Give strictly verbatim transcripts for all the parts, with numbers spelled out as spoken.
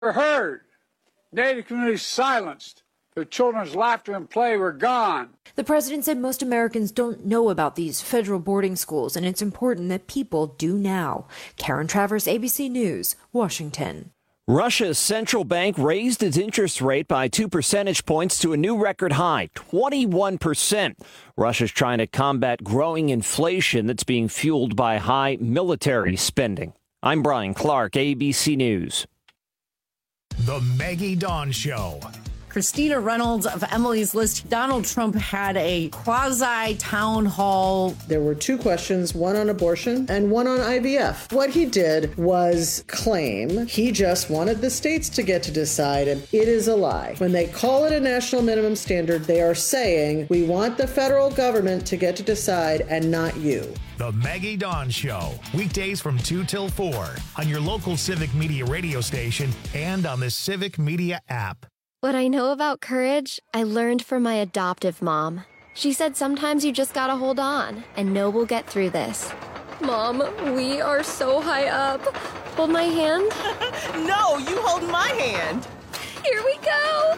were heard. Native communities silenced. Their children's laughter and play were gone. The president said most Americans don't know about these federal boarding schools, and it's important that people do now. Karen Travers, A B C News, Washington. Russia's central bank raised its interest rate by two percentage points to a new record high, twenty-one percent. Russia's trying to combat growing inflation that's being fueled by high military spending. I'm Brian Clark, A B C News. The Maggie Dawn Show. Christina Reynolds of Emily's List. Donald Trump had a quasi-town hall. There were two questions, one on abortion and one on I V F. What he did was claim he just wanted the states to get to decide, and it is a lie. When they call it a national minimum standard, they are saying we want the federal government to get to decide and not you. The Maggie Dawn Show, weekdays from two till four on your local Civic Media radio station and on the Civic Media app. What I know about courage, I learned from my adoptive mom. She said sometimes you just gotta hold on and know we'll get through this. Mom, we are so high up. Hold my hand. No, you hold my hand. Here we go.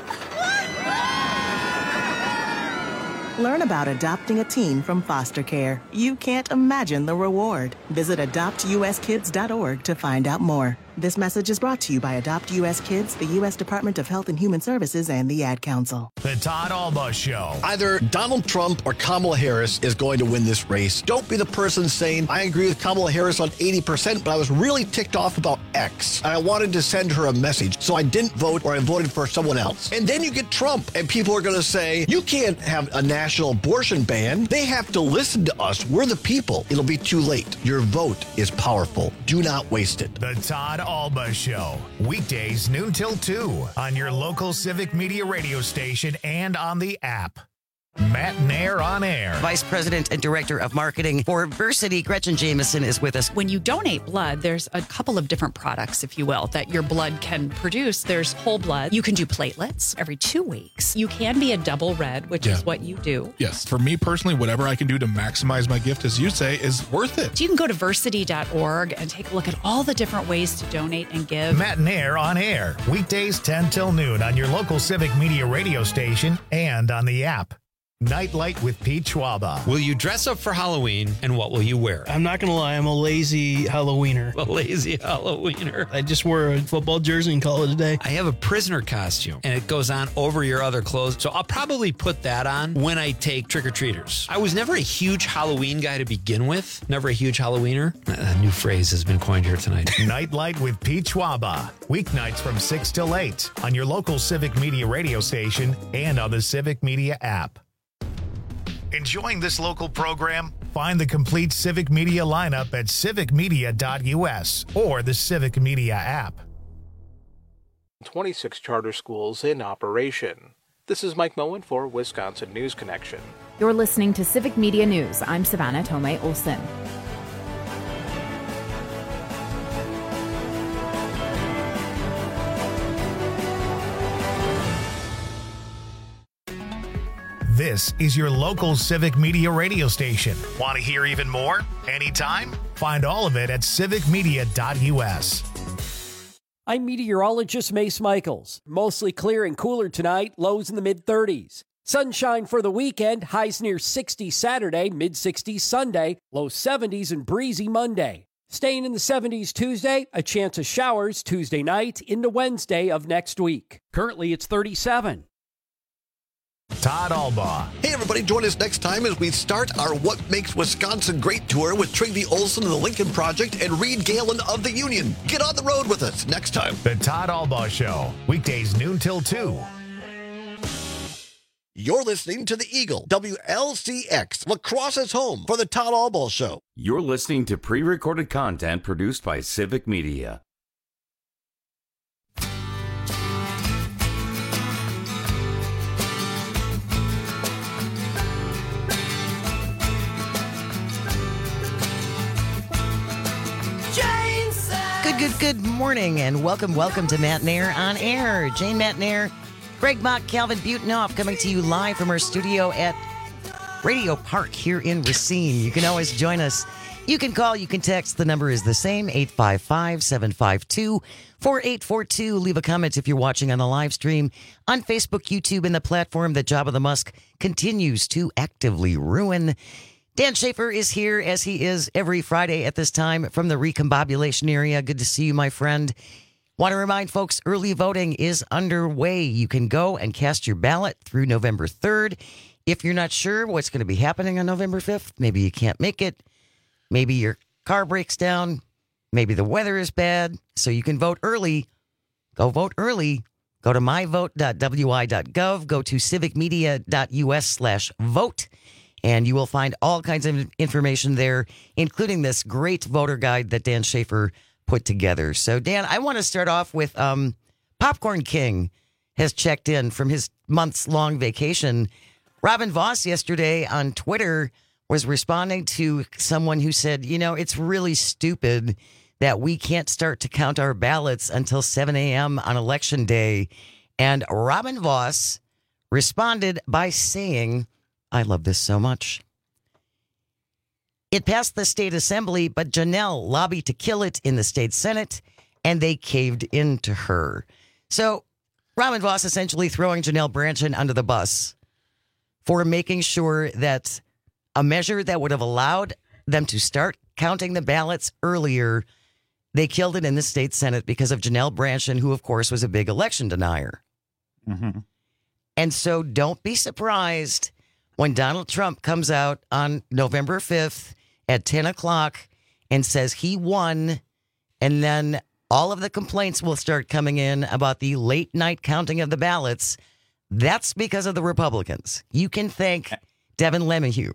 Learn about adopting a teen from foster care. You can't imagine the reward. Visit adopt u s kids dot org to find out more. This message is brought to you by Adopt U S Kids, the U S Department of Health and Human Services, and the Ad Council. The Todd Alba Show. Either Donald Trump or Kamala Harris is going to win this race. Don't be the person saying, I agree with Kamala Harris on eighty percent, but I was really ticked off about X, and I wanted to send her a message, so I didn't vote or I voted for someone else. And then you get Trump, and people are going to say, you can't have a national abortion ban. They have to listen to us. We're the people. It'll be too late. Your vote is powerful. Do not waste it. The Todd Alba Show, weekdays noon till two on your local Civic Media radio station and on the app. Matt Nair on air. Vice President and Director of Marketing for Versity, Gretchen Jameson, is with us. When you donate blood, there's a couple of different products, if you will, that your blood can produce. There's whole blood. You can do platelets every two weeks. You can be a double red, which yeah. is what you do. Yes. For me personally, whatever I can do to maximize my gift, as you say, is worth it. So you can go to versity dot org and take a look at all the different ways to donate and give. Matt Nair on air, weekdays ten till noon on your local Civic Media radio station and on the app. Nightlight with Pete Schwaba. Will you dress up for Halloween, and what will you wear? I'm not going to lie. I'm a lazy Halloweener. A lazy Halloweener. I just wear a football jersey and call it a day. I have a prisoner costume, and it goes on over your other clothes, so I'll probably put that on when I take trick-or-treaters. I was never a huge Halloween guy to begin with. Never a huge Halloweener. A new phrase has been coined here tonight. Nightlight with Pete Schwaba. Weeknights from six till eight on your local Civic Media radio station and on the Civic Media app. Enjoying this local program? Find the complete Civic Media lineup at civic media dot u s or the Civic Media app. twenty-six charter schools in operation. This is Mike Moen for Wisconsin News Connection. You're listening to Civic Media News. I'm Savannah Tomei Olson. This is your local Civic Media radio station. Want to hear even more? Anytime? Find all of it at civic media dot u s. I'm meteorologist Mace Michaels. Mostly clear and cooler tonight, lows in the mid-thirties. Sunshine for the weekend, highs near sixty Saturday, mid-sixties Sunday, low seventies and breezy Monday. Staying in the seventies Tuesday, a chance of showers Tuesday night into Wednesday of next week. Currently, it's thirty-seven. Todd Alba. Hey, everybody, join us next time as we start our What Makes Wisconsin Great tour with Trygve Olsen of the Lincoln Project and Reed Galen of the Union. Get on the road with us next time. The Todd Alba Show, weekdays noon till two. You're listening to the Eagle, W L C X, Lacrosse's home for the Todd Alba Show. You're listening to pre-recorded content produced by Civic Media. Good, good, good morning, and welcome, welcome to Matt Nair on Air. Jane Matt Nair, Greg Mock, Calvin Butenoff, coming to you live from our studio at Radio Park here in Racine. You can always join us You can call, you can text. The number is the same, eight five five, seven five two, four eight four two. Leave a comment if you're watching on the live stream on Facebook, YouTube, and the platform that Jabba the Musk continues to actively ruin. Dan Schaefer is here, as he is every Friday at this time from the recombobulation area. Good to see you, my friend. Want to remind folks, early voting is underway. You can go and cast your ballot through November third. If you're not sure what's going to be happening on November fifth, maybe you can't make it. Maybe your car breaks down. Maybe the weather is bad. So you can vote early. Go vote early. Go to my vote dot w i dot gov. Go to civic media dot u s slash vote. And you will find all kinds of information there, including this great voter guide that Dan Schaefer put together. So, Dan, I want to start off with um, Popcorn King has checked in from his months-long vacation. Robin Voss yesterday on Twitter was responding to someone who said, you know, it's really stupid that we can't start to count our ballots until seven a.m. on Election Day. And Robin Voss responded by saying, I love this so much. It passed the state assembly, but Janelle lobbied to kill it in the state senate, and they caved into her. So Robin Voss essentially throwing Janelle Brandtjen under the bus for making sure that a measure that would have allowed them to start counting the ballots earlier, they killed it in the state senate because of Janelle Brandtjen, who, of course, was a big election denier. Mm-hmm. And so don't be surprised when Donald Trump comes out on November fifth at ten o'clock and says he won, and then all of the complaints will start coming in about the late night counting of the ballots. That's because of the Republicans. You can thank Devin LeMahieu.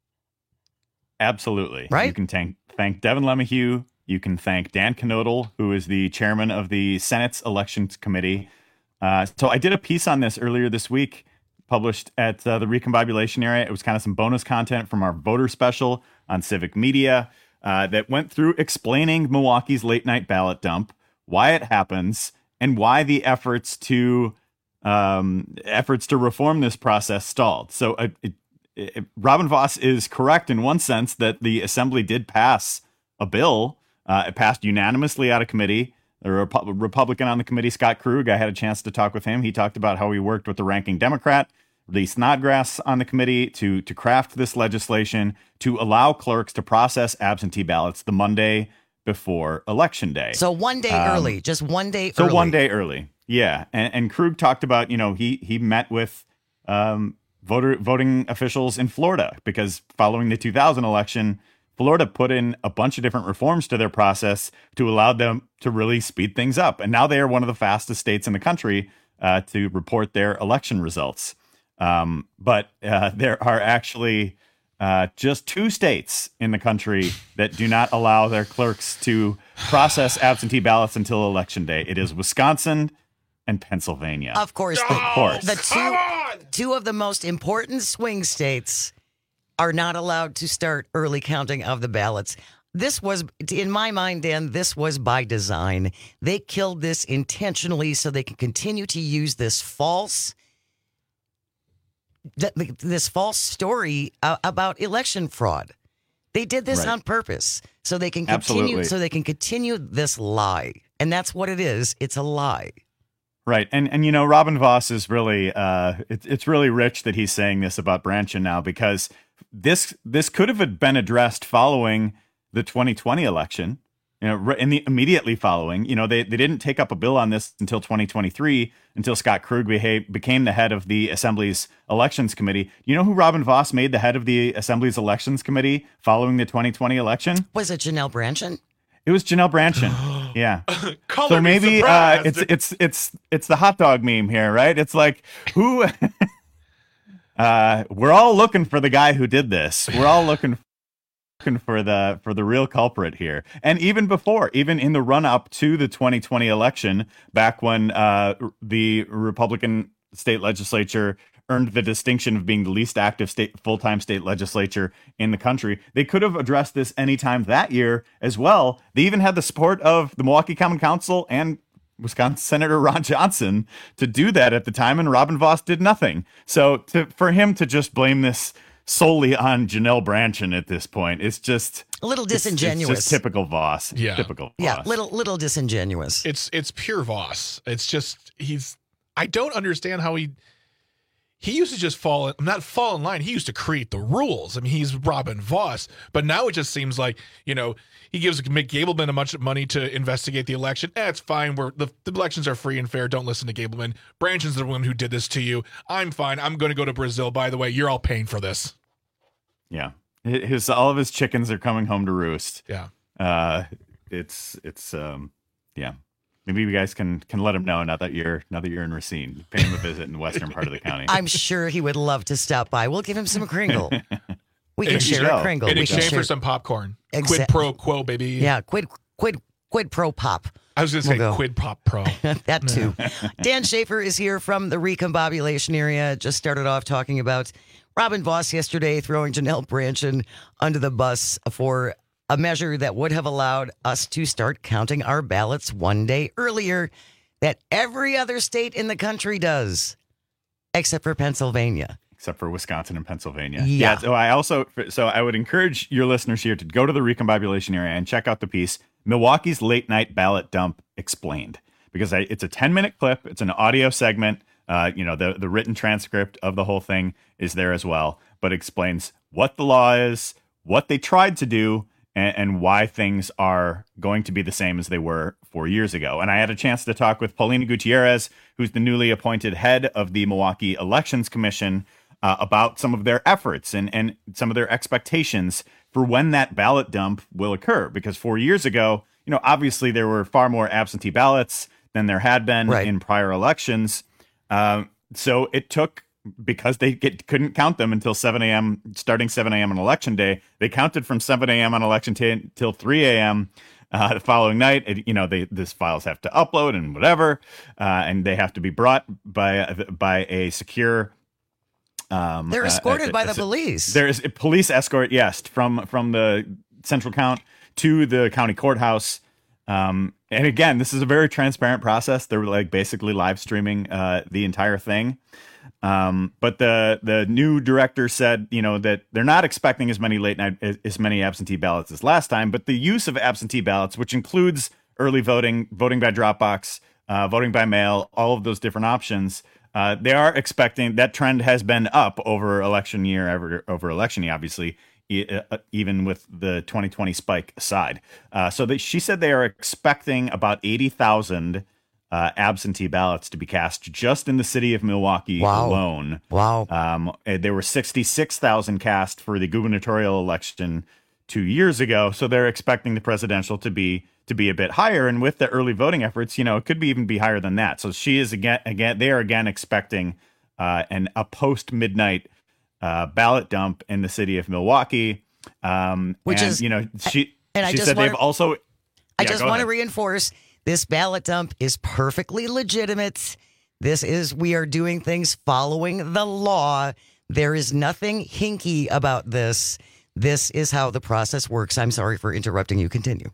Absolutely. Right? You can thank, thank Devin LeMahieu. You can thank Dan Knodel, who is the chairman of the Senate's Elections Committee. Uh, so I did a piece on this earlier this week, published at uh, the Recombobulation area. It was kind of some bonus content from our voter special on Civic Media uh, that went through explaining Milwaukee's late night ballot dump, why it happens, and why the efforts to um, efforts to reform this process stalled. So uh, it, it, Robin Voss is correct in one sense that the assembly did pass a bill. Uh, it passed unanimously out of committee. The Rep- Republican on the committee, Scott Krug, I had a chance to talk with him. He talked about how he worked with the ranking Democrat, Lee Snodgrass, on the committee to to craft this legislation to allow clerks to process absentee ballots the Monday before Election Day. So one day Um, early, just one day So early. one day early, yeah. And, and Krug talked about, you know, he he met with um, voter voting officials in Florida because following the two thousand election, Florida put in a bunch of different reforms to their process to allow them to really speed things up. And now they are one of the fastest states in the country uh, to report their election results. Um, but uh, there are actually uh, just two states in the country that do not allow their clerks to process absentee ballots until Election Day. It is Wisconsin and Pennsylvania. Of course. Of the, course. The two, two of the most important swing states are not allowed to start early counting of the ballots. This was, in my mind, Dan, this was by design. They killed this intentionally so they can continue to use this false, th- this false story uh, about election fraud. They did this Right. on purpose so they can continue, Absolutely. so they can continue this lie, and that's what it is. It's a lie. Right. And, and you know, Robin Voss is really, uh, it's it's really rich that he's saying this about Brandtjen now, because this this could have been addressed following the twenty twenty election, you know, in the immediately following. You know, they, they didn't take up a bill on this until twenty twenty-three, until Scott Krug beha- became the head of the Assembly's Elections Committee. You know who Robin Voss made the head of the Assembly's Elections Committee following the twenty twenty election? Was it Janelle Brandtjen? It was Janelle Brandtjen. Yeah. Color So me maybe uh, surprised. it's it's it's it's the hot dog meme here, right? It's like who uh, we're all looking for the guy who did this. We're all looking looking for the for the real culprit here. And even before, even in the run up to the twenty twenty election, back when uh, the Republican state legislature earned the distinction of being the least active state full-time state legislature in the country, they could have addressed this anytime that year as well. They even had the support of the Milwaukee Common Council and Wisconsin Senator Ron Johnson to do that at the time, and Robin Voss did nothing. So to, for him to just blame this solely on Janelle Brandtjen at this point. It's just a little it's- disingenuous. It's, just typical Voss. Yeah. Typical Voss. Yeah, little little disingenuous. It's it's pure Voss. It's just he's. I don't understand how he. He used to just fall, not fall in line. He used to create the rules. I mean, he's Robin Voss. But now it just seems like, you know, he gives Mick Gableman a bunch of money to investigate the election. Eh, it's fine. We're, the, the elections are free and fair. Don't listen to Gableman. Brandtjen's the one who did this to you. I'm fine. I'm going to go to Brazil. By the way, you're all paying for this. Yeah. His, all of his chickens are coming home to roost. Yeah. Uh, it's, it's, um, yeah. Maybe you guys can can let him know now that you're now that you're in Racine. Pay him a visit in the western part of the county. I'm sure he would love to stop by. We'll give him some Kringle. We In can ex- share a Kringle. In We can exchange share- for some popcorn. Exa- Quid pro quo, baby. Yeah, quid quid quid pro pop. I was going to say We'll go. quid pop pro. That too. Dan Schaefer is here from the recombobulation area. Just started off talking about Robin Voss yesterday throwing Janelle Brandtjen under the bus for a measure that would have allowed us to start counting our ballots one day earlier that every other state in the country does, except for Pennsylvania. Except for Wisconsin and Pennsylvania. Yeah. So I also, so I would encourage your listeners here to go to the recombobulation area and check out the piece, Milwaukee's Late Night Ballot Dump Explained, because I, it's a ten minute clip. It's an audio segment. Uh, you know, the, the written transcript of the whole thing is there as well, but explains what the law is, what they tried to do, and, and why things are going to be the same as they were four years ago. And I had a chance to talk with Paulina Gutierrez, who's the newly appointed head of the Milwaukee Elections Commission, uh, about some of their efforts and, and some of their expectations for when that ballot dump will occur. Because four years ago, you know, obviously there were far more absentee ballots than there had been Right. in prior elections. Um, so it took, because they get, couldn't count them until seven a.m., starting seven a.m. on election day, they counted from seven a.m. on election day until three a.m. Uh, the following night. It, you know, they these files have to upload and whatever, uh, and they have to be brought by by a secure. Um, They're uh, escorted uh, by uh, the police. There is a police escort, yes, from from the central count to the county courthouse. Um, and again, this is a very transparent process. They're like basically live streaming uh, the entire thing. Um, but the the new director said, you know, that they're not expecting as many late night as, as many absentee ballots as last time. But the use of absentee ballots, which includes early voting, voting by drop box, uh, voting by mail, all of those different options, uh, they are expecting that trend has been up over election year, over, over election year, obviously, e- uh, even with the twenty twenty spike aside. Uh, so they, she said they are expecting about eighty thousand Uh, absentee ballots to be cast just in the city of Milwaukee Wow. alone. Wow. Um, uh, there were sixty-six thousand cast for the gubernatorial election two years ago. So they're expecting the presidential to be to be a bit higher. And with the early voting efforts, you know, it could be even be higher than that. So she is again, again, they are again expecting uh, an a post midnight uh, ballot dump in the city of Milwaukee. Um, Which and, is- you know, she, and I she just said wanna- they've also, I Yeah, just go want to ahead. reinforce this ballot dump is perfectly legitimate. This is, we are doing things following the law. There is nothing hinky about this. This is how the process works. I'm sorry for interrupting you. Continue.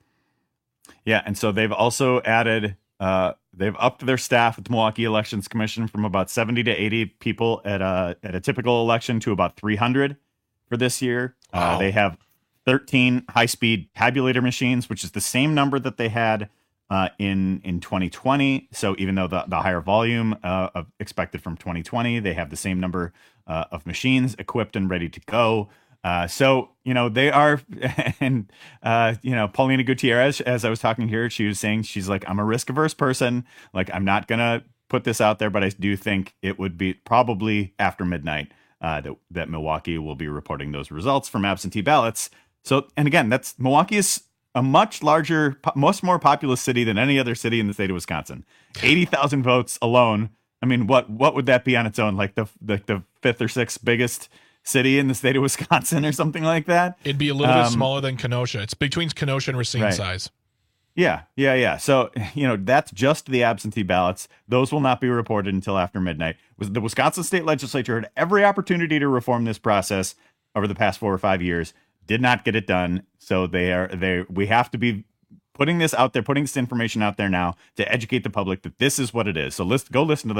Yeah, and so they've also added, uh, they've upped their staff at the Milwaukee Elections Commission from about seventy to eighty people at a at a typical election to about three hundred for this year. Wow. Uh, they have thirteen high-speed tabulator machines, which is the same number that they had uh, in in twenty twenty. So even though the, the higher volume uh, of expected from twenty twenty, they have the same number uh, of machines equipped and ready to go. Uh, so, you know, they are, and, uh, you know, Paulina Gutierrez, as I was talking here, she was saying, she's like, I'm a risk averse person. Like, I'm not going to put this out there, but I do think it would be probably after midnight uh, that, that Milwaukee will be reporting those results from absentee ballots. So, and again, that's Milwaukee is a much larger, po- much more populous city than any other city in the state of Wisconsin. eighty thousand votes alone. I mean, what, what would that be on its own? Like the, the, the fifth or sixth biggest city in the state of Wisconsin or something like that. It'd be a little Um, bit smaller than Kenosha. It's between Kenosha and Racine Right. size. Yeah, yeah, yeah. So, you know, that's just the absentee ballots. Those will not be reported until after midnight. Was the Wisconsin state legislature had every opportunity to reform this process over the past four or five years, did not get it done. So they are they we have to be putting this out there, putting this information out there now to educate the public that this is what it is. So let's go listen to that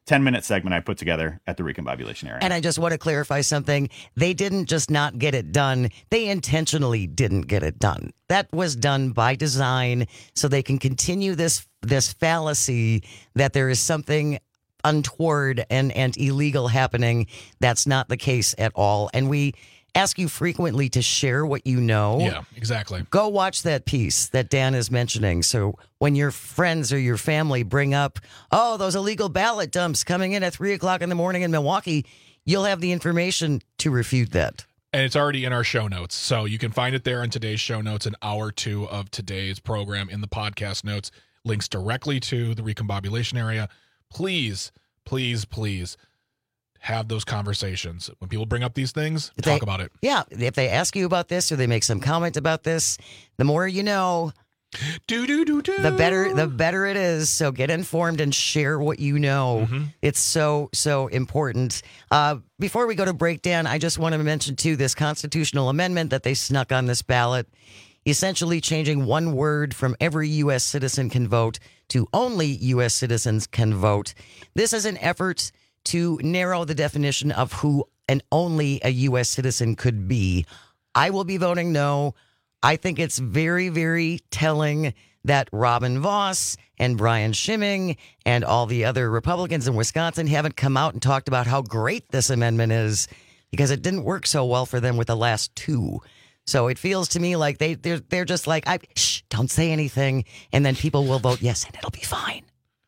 ten minute segment I put together at the recombobulation area. And I just want to clarify something. They didn't just not get it done. They intentionally didn't get it done. That was done by design so they can continue this this fallacy that there is something untoward and, and illegal happening. That's not the case at all. And we ask you frequently to share what you know. Yeah, exactly. Go watch that piece that Dan is mentioning. So when your friends or your family bring up, oh, those illegal ballot dumps coming in at three o'clock in the morning in Milwaukee, you'll have the information to refute that. And it's already in our show notes. So you can find it there in today's show notes, an hour two of today's program in the podcast notes. Links directly to the recombobulation area. Please, please, please have those conversations. When people bring up these things, If talk they- about it. Yeah, if they ask you about this or they make some comment about this, the more you know, do do do do. The better, the better it is. So get informed and share what you know. Mm-hmm. It's so so important. Uh, before we go to breakdown, I just want to mention too this constitutional amendment that they snuck on this ballot, essentially changing one word from every U S citizen can vote to only U S citizens can vote. This is an effort to narrow the definition of who and only a U S citizen could be. I will be voting no. I think it's very, very telling that Robin Voss and Brian Schimming and all the other Republicans in Wisconsin haven't come out and talked about how great this amendment is, because it didn't work so well for them with the last two. So it feels to me like they, they're, they're just like, I, shh, don't say anything, and then people will vote yes, and it'll be fine.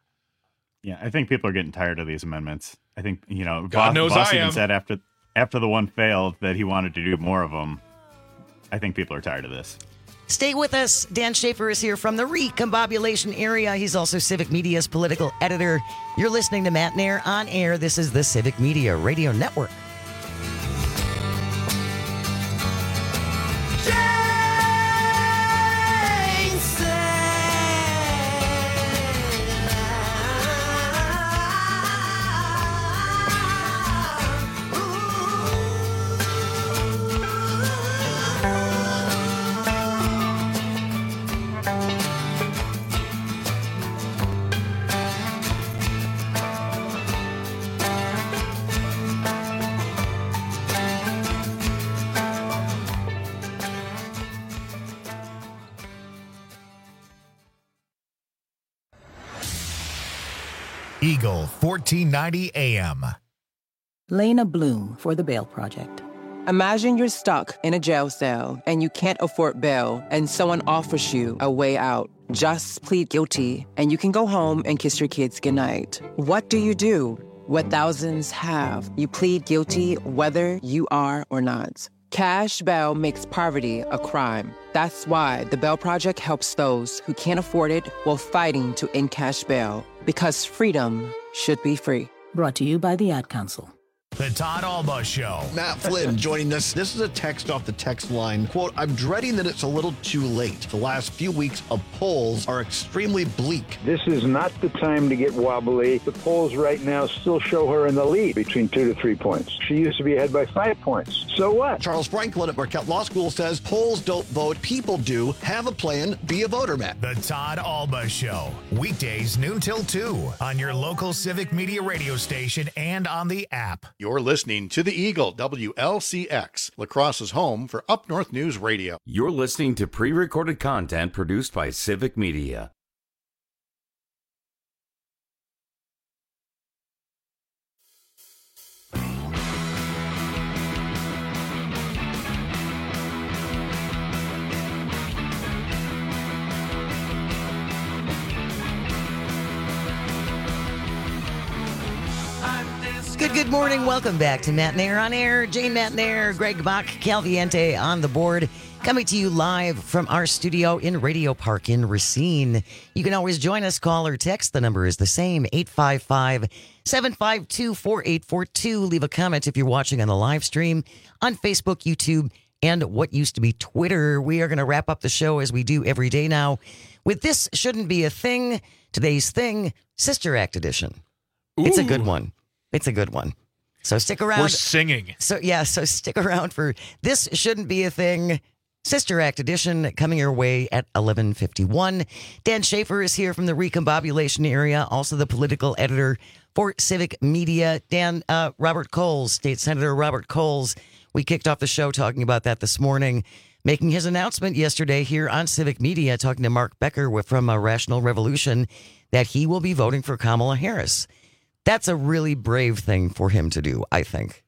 Yeah, I think people are getting tired of these amendments. I think, you know, God Voss, knows Voss I even am. said after after the one failed that he wanted to do more of them. I think people are tired of this. Stay with us. Dan Schaefer is here from the recombobulation area. He's also Civic Media's political editor. You're listening to Matt Nair on air. This is the Civic Media Radio Network. Eagle fourteen ninety A M. Lena Bloom for the Bail Project. Imagine you're stuck in a jail cell and you can't afford bail, and someone offers you a way out. Just plead guilty and you can go home and kiss your kids goodnight. What do you do? What thousands have. You plead guilty whether you are or not. Cash bail makes poverty a crime. That's why the Bail Project helps those who can't afford it while fighting to end cash bail. Because freedom should be free. Brought to you by the Ad Council. The Todd Alba Show. Matt Flynn joining us. This is a text off the text line. Quote, I'm dreading that it's a little too late. The last few weeks of polls are extremely bleak. This is not the time to get wobbly. The polls right now still show her in the lead between two to three points. She used to be ahead by five points. So what? Charles Franklin at Marquette Law School says polls don't vote, people do. Have a plan, be a voter, Matt. The Todd Alba Show. Weekdays noon till two on your local Civic Media radio station and on the app. You're listening to the Eagle, W L C X, La Crosse's home for Up North News Radio. You're listening to pre-recorded content produced by Civic Media. Good, good morning. Welcome back to Matt Nair on air. Jane Matt Nair, Greg Bach, Calviente on the board. Coming to you live from our studio in Radio Park in Racine. You can always join us, call or text. The number is the same, eight five five, seven five two, four eight four two. Leave a comment if you're watching on the live stream on Facebook, YouTube, and what used to be Twitter. We are going to wrap up the show as we do every day now with This Shouldn't Be a Thing. Today's thing, Sister Act edition. Ooh. It's a good one. It's a good one. So stick around. We're singing. So yeah, so stick around for This Shouldn't Be a Thing. Sister Act edition coming your way at eleven fifty-one. Dan Schaefer is here from the recombobulation area, also the political editor for Civic Media. Dan, uh, Robert Coles, State Senator Robert Coles, we kicked off the show talking about that this morning, making his announcement yesterday here on Civic Media, talking to Mark Becker with, from uh, Rational Revolution, that he will be voting for Kamala Harris. That's a really brave thing for him to do, I think.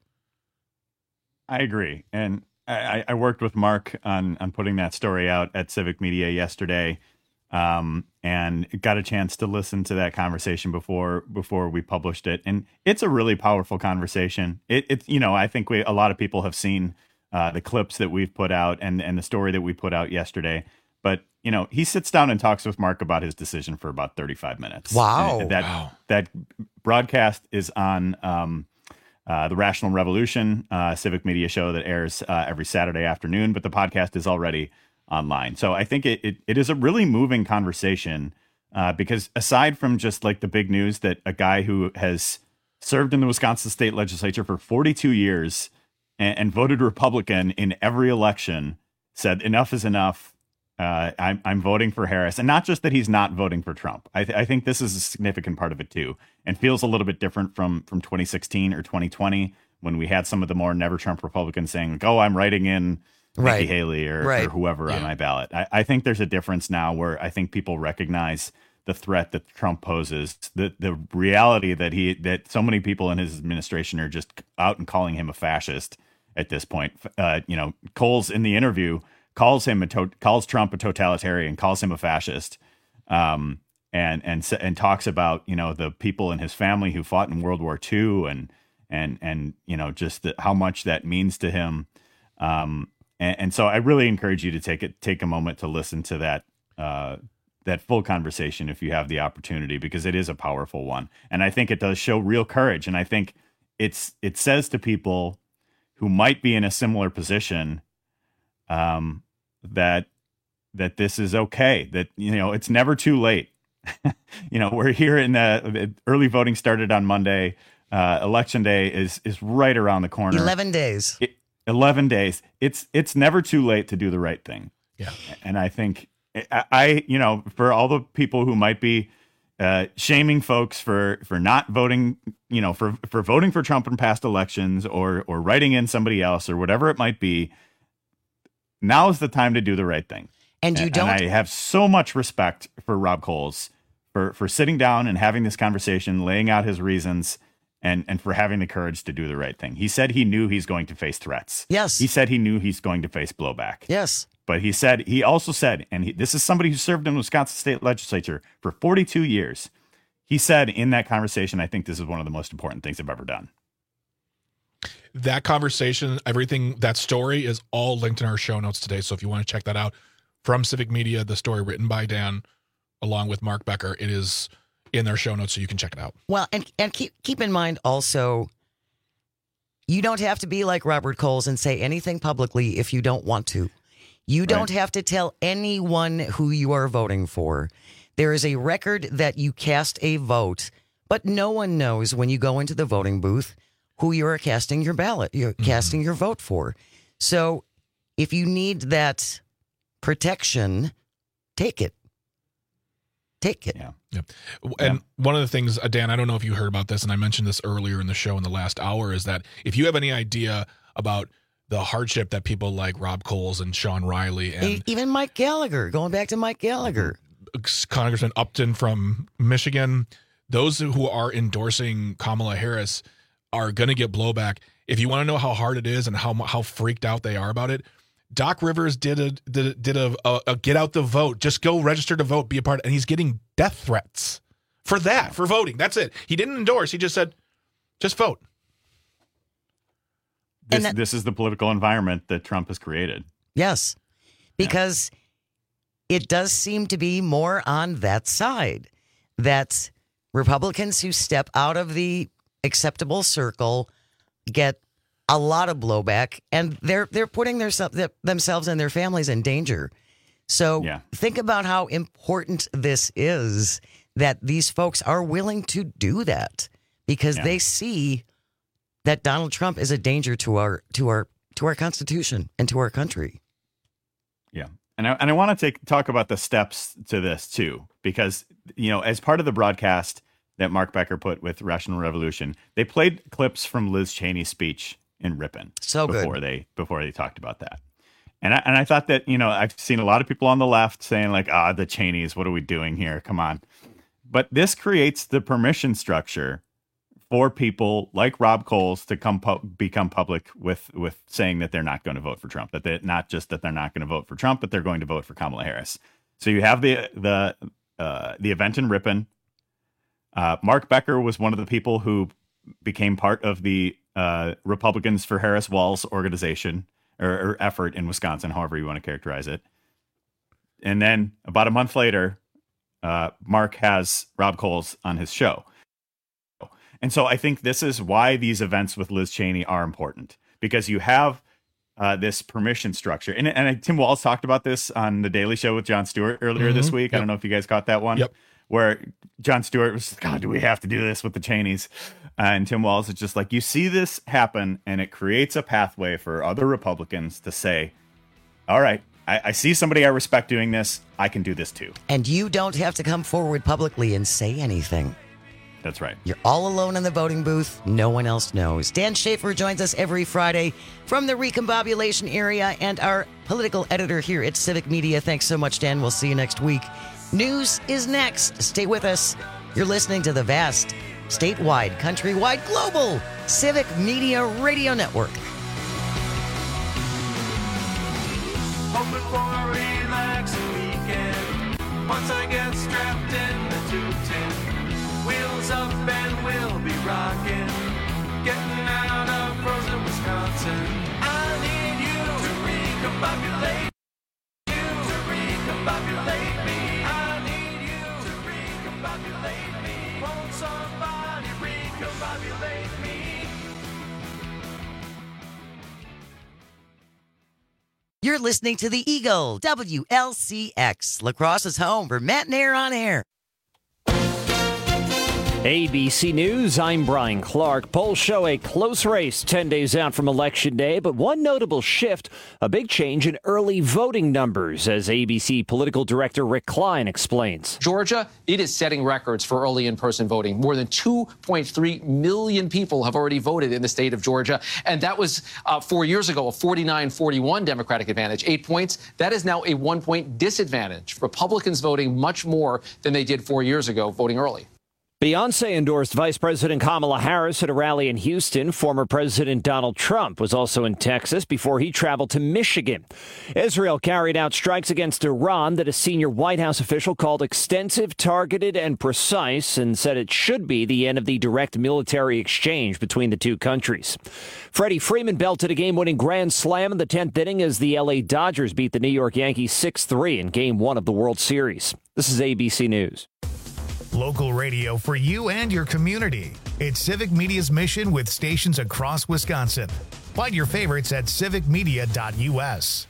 I agree. And I, I worked with Mark on, on putting that story out at Civic Media yesterday, um, and got a chance to listen to that conversation before before we published it. And it's a really powerful conversation. It, it's, you know, I think we a lot of people have seen uh, the clips that we've put out and, and the story that we put out yesterday. But, you know, he sits down and talks with Mark about his decision for about thirty-five minutes. Wow. And that, wow. that broadcast is on um, uh, the Rational Revolution uh, Civic Media show that airs uh, every Saturday afternoon, but the podcast is already online. So I think it, it, it is a really moving conversation uh, because aside from just like the big news that a guy who has served in the Wisconsin state legislature for forty-two years and, and voted Republican in every election said enough is enough. Uh, I'm, I'm voting for Harris. And not just that he's not voting for Trump. I, th- I think this is a significant part of it, too, and feels a little bit different from from twenty sixteen or twenty twenty when we had some of the more never Trump Republicans saying, like, oh, I'm writing in right. Nikki Haley or, right. or whoever yeah. on my ballot. I, I think there's a difference now where I think people recognize the threat that Trump poses, the the reality that he that so many people in his administration are just out and calling him a fascist at this point. Uh, you know, Coles in the interview calls him a to- calls Trump a totalitarian, calls him a fascist, um, and and and talks about, you know, the people in his family who fought in World War Two and and and you know, just the, how much that means to him. Um, and, and so I really encourage you to take it take a moment to listen to that uh, that full conversation if you have the opportunity, because it is a powerful one, and I think it does show real courage. And I think it's it says to people who might be in a similar position, um, that that this is okay, that, you know, it's never too late. You know, we're here in the early voting started on Monday. Uh, election day is is right around the corner. Eleven days. It, Eleven days. It's it's never too late to do the right thing. Yeah, and I think I, I you know, for all the people who might be uh, shaming folks for for not voting, you know, for for voting for Trump in past elections or or writing in somebody else or whatever it might be, now is the time to do the right thing. And you don't. And I have so much respect for Rob Coles for for sitting down and having this conversation, laying out his reasons, and and for having the courage to do the right thing. He said he knew he's going to face threats. Yes. He said he knew he's going to face blowback. Yes. But he said, he also said, and he, this is somebody who served in the Wisconsin state legislature for forty-two years. He said in that conversation, I think this is one of the most important things I've ever done. That conversation, everything, that story is all linked in our show notes today. So if you want to check that out from Civic Media, the story written by Dan, along with Mark Becker, it is in their show notes so you can check it out. Well, and and keep keep in mind also, you don't have to be like Robert Coles and say anything publicly if you don't want to. You don't Right. have to tell anyone who you are voting for. There is a record that you cast a vote, but no one knows when you go into the voting booth who you are casting your ballot, you're mm-hmm. casting your vote for. So if you need that protection, take it. Take it. Yeah. Yeah. And yeah. one of the things, uh, Dan, I don't know if you heard about this, and I mentioned this earlier in the show in the last hour, is that if you have any idea about the hardship that people like Rob Coles and Sean Riley and even Mike Gallagher, going back to Mike Gallagher, Congressman Upton from Michigan, those who are endorsing Kamala Harris are going to get blowback. If you want to know how hard it is and how how freaked out they are about it, Doc Rivers did a did a, did a, a, a get out the vote, just go register to vote, be a part, and he's getting death threats for that, for voting. That's it. He didn't endorse. He just said, just vote. This, that, this is the political environment that Trump has created. Yes, because yeah. it does seem to be more on that side, that Republicans who step out of the acceptable circle get a lot of blowback, and they're they're putting their, themselves and their families in danger. So yeah. think about how important this is, that these folks are willing to do that because yeah. they see that Donald Trump is a danger to our to our to our Constitution and to our country. Yeah. And I, and I want to take talk about the steps to this, too, because, you know, as part of the broadcast that Mark Becker put with Rational Revolution, they played clips from Liz Cheney's speech in Ripon. So good. Before they, before they talked about that. And I, and I thought that, you know, I've seen a lot of people on the left saying like, ah, the Cheneys, what are we doing here? Come on. But this creates the permission structure for people like Rob Coles to come pu- become public with with saying that they're not going to vote for Trump, that they not just that they're not going to vote for Trump, but they're going to vote for Kamala Harris. So you have the the uh, the event in Ripon. Uh, Mark Becker was one of the people who became part of the uh, Republicans for Harris Walz organization or, or effort in Wisconsin, however you want to characterize it. And then about a month later, uh, Mark has Rob Coles on his show. And so I think this is why these events with Liz Cheney are important, because you have uh, this permission structure. And, and Tim Walz talked about this on The Daily Show with Jon Stewart earlier mm-hmm. this week. Yep. I don't know if you guys caught that one, yep. where Jon Stewart was, God, do we have to do this with the Cheneys? Uh, and Tim Walz is just like, you see this happen and it creates a pathway for other Republicans to say, all right, I, I see somebody I respect doing this. I can do this too. And you don't have to come forward publicly and say anything. That's right. You're all alone in the voting booth. No one else knows. Dan Schaefer joins us every Friday from the Recombobulation area and our political editor here at Civic Media. Thanks so much, Dan. We'll see you next week. News is next. Stay with us. You're listening to the vast, statewide, countrywide, global Civic Media Radio Network. Hoping for a relaxing weekend. Once I get strapped in the two ten. Wheels up and we'll be rocking. Getting out of frozen Wisconsin. I need you to recombobulate. You to recombobulate me. I need you to recombobulate me. Won't somebody recombobulate me? You're listening to The Eagle, W L C X, La Crosse's home for Matt Nair on air. A B C News, I'm Brian Clark. Polls show a close race ten days out from Election Day, but one notable shift, a big change in early voting numbers, as A B C political director Rick Klein explains. Georgia, it is setting records for early in-person voting. More than two point three million people have already voted in the state of Georgia, and that was uh, four years ago, a forty-nine forty-one Democratic advantage. Eight points. That is now a one-point disadvantage. Republicans voting much more than they did four years ago, voting early. Beyonce endorsed Vice President Kamala Harris at a rally in Houston. Former President Donald Trump was also in Texas before he traveled to Michigan. Israel carried out strikes against Iran that a senior White House official called extensive, targeted, and precise, and said it should be the end of the direct military exchange between the two countries. Freddie Freeman belted a game-winning grand slam in the tenth inning as the L A Dodgers beat the New York Yankees six three in Game one of the World Series. This is A B C News. Local radio for you and your community. It's Civic Media's mission with stations across Wisconsin. Find your favorites at civic media dot u s.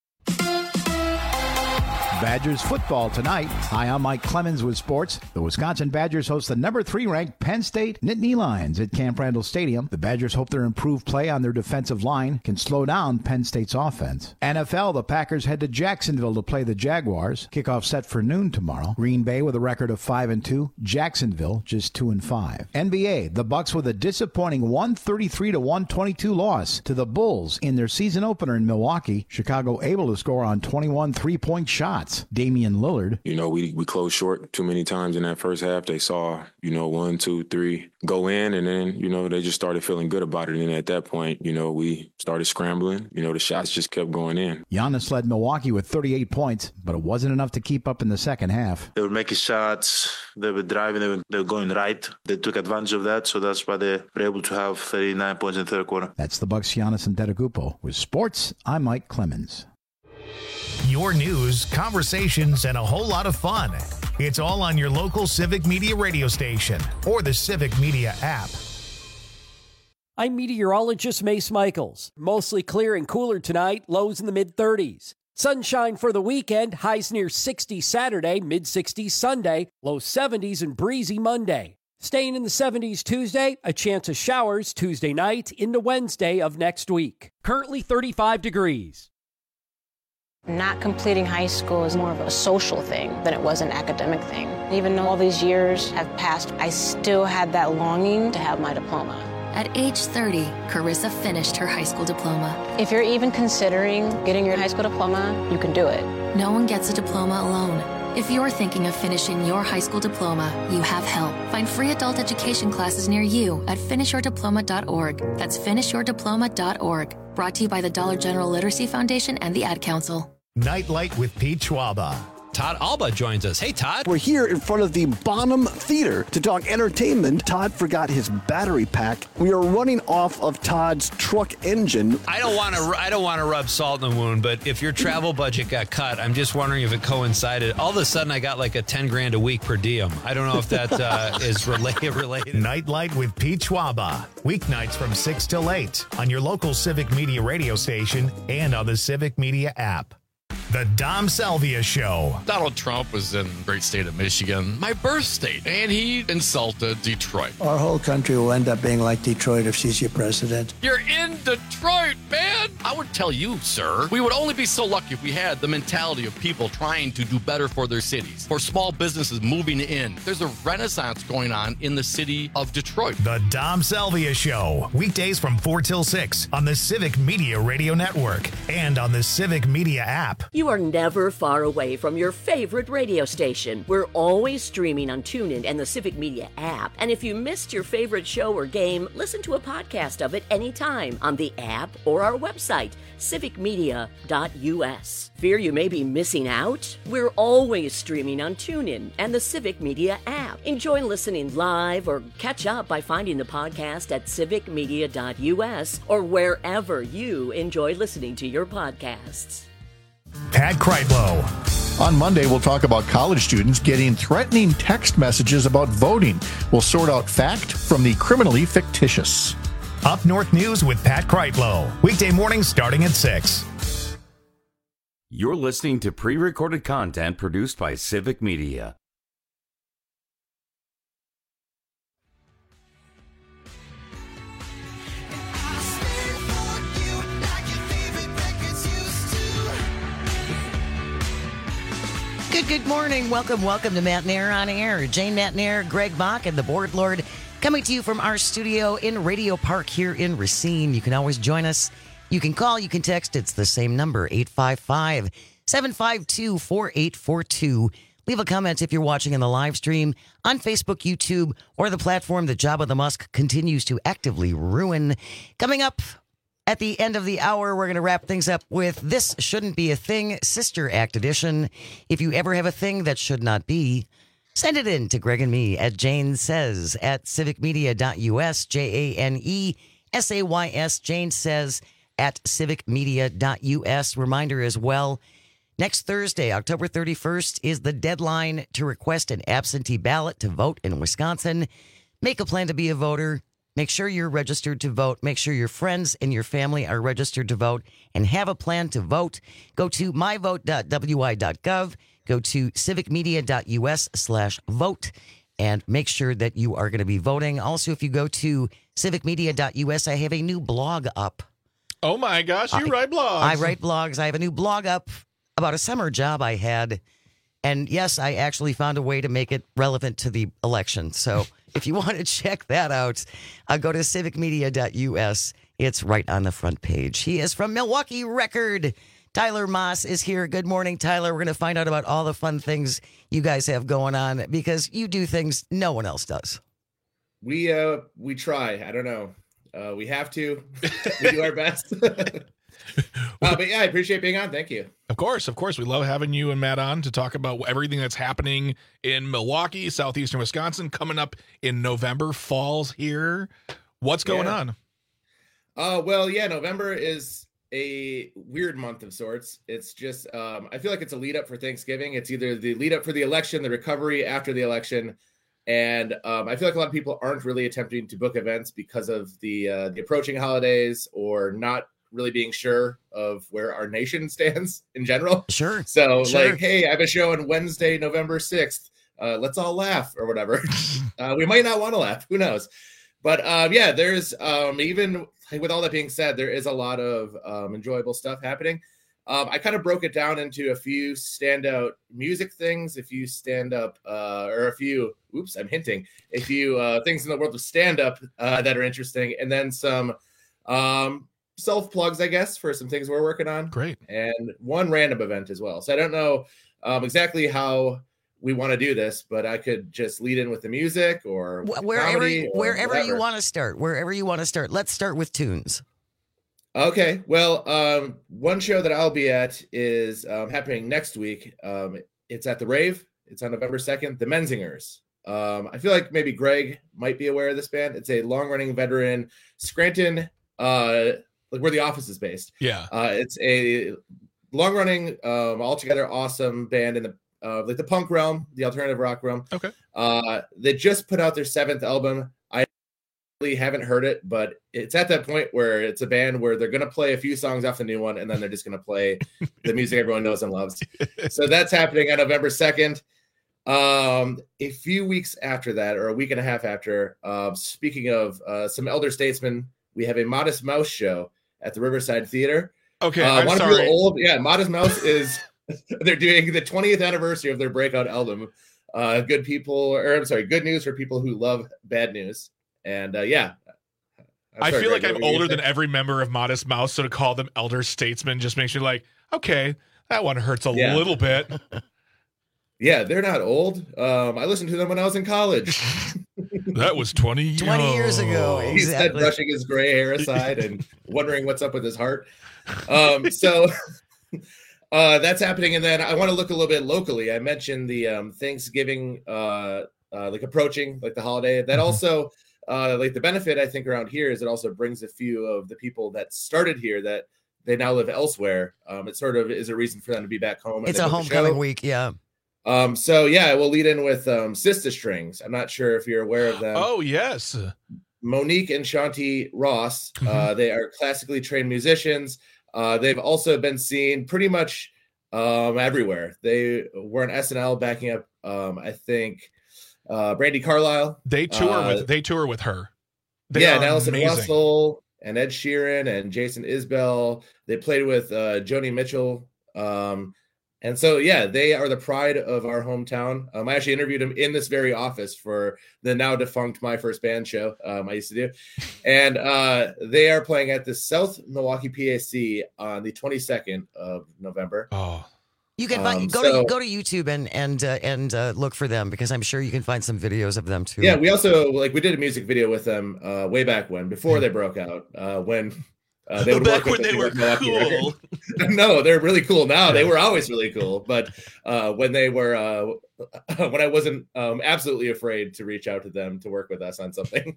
Badgers football tonight. Hi, I'm Mike Clemens with sports. The Wisconsin Badgers host the number three ranked Penn State Nittany Lions at Camp Randall Stadium. The Badgers hope their improved play on their defensive line can slow down Penn State's offense. N F L, the Packers head to Jacksonville to play the Jaguars. Kickoff set for noon tomorrow. Green Bay with a record of five and two. Jacksonville just two and five. N B A, the Bucks with a disappointing one thirty-three to one twenty-two loss to the Bulls in their season opener in Milwaukee. Chicago able to score on twenty-one three-point shots. Damian Lillard. You know, we we closed short too many times in that first half. They saw, you know, one, two, three go in, and then, you know, they just started feeling good about it. And at that point, you know, we started scrambling. You know, the shots just kept going in. Giannis led Milwaukee with thirty-eight points, but it wasn't enough to keep up in the second half. They were making shots. They were driving. They were, they were going right. They took advantage of that, so that's why they were able to have thirty-nine points in the third quarter. That's the Bucks' Giannis Antetokounmpo. With sports, I'm Mike Clemens. Your news, conversations, and a whole lot of fun. It's all on your local Civic Media radio station or the Civic Media app. I'm meteorologist Mace Michaels. Mostly clear and cooler tonight, lows in the mid-thirties. Sunshine for the weekend, highs near sixty Saturday, mid-sixties Sunday, low seventies and breezy Monday. Staying in the seventies Tuesday, a chance of showers Tuesday night into Wednesday of next week. Currently thirty-five degrees. Not completing high school is more of a social thing than it was an academic thing. Even though all these years have passed, I still had that longing to have my diploma. At age thirty, Carissa finished her high school diploma. If you're even considering getting your high school diploma, you can do it. No one gets a diploma alone. If you're thinking of finishing your high school diploma, you have help. Find free adult education classes near you at finish your diploma dot org. That's finish your diploma dot org. Brought to you by the Dollar General Literacy Foundation and the Ad Council. Nightlight with Pete Schwaba. Todd Alba joins us. Hey, Todd. We're here in front of the Bonham Theater to talk entertainment. Todd forgot his battery pack. We are running off of Todd's truck engine. I don't want to. I don't want to rub salt in the wound, but if your travel budget got cut, I'm just wondering if it coincided. All of a sudden, I got like a ten grand a week per diem. I don't know if that uh, is related. Related. Nightlight with Pete Schwaba. Weeknights from six till eight on your local Civic Media radio station and on the Civic Media app. The Dom Salvia Show. Donald Trump was in the great state of Michigan, my birth state, and he insulted Detroit. Our whole country will end up being like Detroit if she's your president. You're in Detroit, man! I would tell you, sir, we would only be so lucky if we had the mentality of people trying to do better for their cities, for small businesses moving in. There's a renaissance going on in the city of Detroit. The Dom Salvia Show. Weekdays from four till six on the Civic Media Radio Network and on the Civic Media app. You are never far away from your favorite radio station. We're always streaming on TuneIn and the Civic Media app. And if you missed your favorite show or game, listen to a podcast of it anytime on the app or our website, civic media dot u s. Fear you may be missing out? We're always streaming on TuneIn and the Civic Media app. Enjoy listening live or catch up by finding the podcast at civic media dot u s or wherever you enjoy listening to your podcasts. Pat Kreitlow. On Monday, we'll talk about college students getting threatening text messages about voting. We'll sort out fact from the criminally fictitious. Up North News with Pat Kreitlow. Weekday mornings starting at six. You're listening to pre-recorded content produced by Civic Media. Good, good morning. Welcome, welcome to Matt Nair on Air. Jane Matt Nair, Greg Bach, and the Board Lord coming to you from our studio in Radio Park here in Racine. You can always join us. You can call, you can text. It's the same number, eight five five, seven five two, four eight four two. Leave a comment if you're watching in the live stream on Facebook, YouTube, or the platform that Jabba the Musk continues to actively ruin. Coming up at the end of the hour, we're going to wrap things up with This Shouldn't Be a Thing, Sister Act Edition. If you ever have a thing that should not be, send it in to Greg and me at Jane Says at civic media dot u s, J A N E S A Y S, Jane Says at civic media dot u s. Reminder as well, next Thursday, October thirty-first, is the deadline to request an absentee ballot to vote in Wisconsin. Make a plan to be a voter. Make sure you're registered to vote. Make sure your friends and your family are registered to vote and have a plan to vote. Go to my vote dot w i dot gov. Go to civic media dot u s slash vote and make sure that you are going to be voting. Also, if you go to civic media dot u s, I have a new blog up. Oh my gosh, you I, write blogs. I write blogs. I have a new blog up about a summer job I had. And yes, I actually found a way to make it relevant to the election. So if you want to check that out, uh, go to civic media dot u s. It's right on the front page. He is from Milwaukee Record. Tyler Moss is here. Good morning, Tyler. We're going to find out about all the fun things you guys have going on because you do things no one else does. We uh we try. I don't know. Uh, we have to. We do our best. Uh, but yeah, I appreciate being on. Thank you. Of course, of course. We love having you and Matt on to talk about everything that's happening in Milwaukee, southeastern Wisconsin, coming up in November. Fall's here. What's going yeah. on? Uh, well, yeah, November is a weird month of sorts. It's just, um, I feel like it's a lead up for Thanksgiving. It's either the lead up for the election, the recovery after the election. And um, I feel like a lot of people aren't really attempting to book events because of the uh, the approaching holidays or not really being sure of where our nation stands in general. Sure. So sure. like, hey, I have a show on Wednesday, November sixth. Uh, let's all laugh or whatever. uh, we might not want to laugh. Who knows? But um, yeah, there's um, even with all that being said, there is a lot of um, enjoyable stuff happening. Um, I kind of broke it down into a few standout music things, a few stand-up, uh, or a few, oops, I'm hinting, a few uh, things in the world of stand-up uh, that are interesting, and then some um, self-plugs, I guess, for some things we're working on. Great. And one random event as well. So I don't know um, exactly how we want to do this, but I could just lead in with the music or with wherever, comedy or wherever whatever. you want to start, wherever you want to start. Let's start with tunes. Okay, well, um, one show that I'll be at is um, happening next week. Um, it's at the Rave. It's on November second. The Menzingers. Um, I feel like maybe Greg might be aware of this band. It's a long-running veteran Scranton, uh, like where the office is based. Yeah, uh, it's a long-running, um, altogether awesome band in the uh, like the punk realm, the alternative rock realm. Okay, uh, they just put out their seventh album. I haven't heard it, but it's at that point where it's a band where they're going to play a few songs off the new one and then they're just going to play the music everyone knows and loves. So that's happening on November second. Um, a few weeks after that, or a week and a half after, uh, speaking of uh, some elder statesmen, we have a Modest Mouse show at the Riverside Theater. Okay, uh, I'm wanna sorry. feel old? Yeah, Modest Mouse is they're doing the twentieth anniversary of their breakout album. Uh, good people, or I'm sorry, good news for people who love bad news. And uh, yeah, I'm I sorry, feel Greg, like what I'm were you older gonna than say? every member of Modest Mouse, so to call them elder statesmen just makes you like, okay, that one hurts a Yeah. little bit. Yeah, they're not old. Um, I listened to them when I was in college. That was twenty, twenty years ago. He said Exactly. brushing his gray hair aside and wondering what's up with his heart. Um, so uh, that's happening. And then I want to look a little bit locally. I mentioned the um, Thanksgiving, uh, uh, like approaching, like the holiday. That also, uh, like the benefit I think around here is it also brings a few of the people that started here that they now live elsewhere. Um, it sort of is a reason for them to be back home. and It's they a book show. homecoming week. Yeah. Um, so yeah, we'll lead in with um, Sister Strings. I'm not sure if you're aware of them. Oh, yes. Monique and Shanti Ross. Uh, they are classically trained musicians. Uh, they've also been seen pretty much um, everywhere. They were on S N L backing up, um, I think, uh, Brandy Carlisle. They tour Uh, with they tour with her. They yeah, are and Alison amazing. Russell and Ed Sheeran and Jason Isbell. They played with uh, Joni Mitchell. Um, and so, yeah, they are the pride of our hometown. Um, I actually interviewed them in this very office for the now defunct My First Band show um, I used to do. And uh, they are playing at the South Milwaukee P A C on the twenty-second of November. Oh, You can find, Um, go so- to go to YouTube and and uh, and uh, look for them because I'm sure you can find some videos of them too. Yeah, we also like we did a music video with them uh, way back when, before they broke out. Uh, when uh, they would Back work with when the they were Milwaukee cool. record. No, they're really cool now. They were always really cool, but uh, when they were uh, when I wasn't um, absolutely afraid to reach out to them to work with us on something.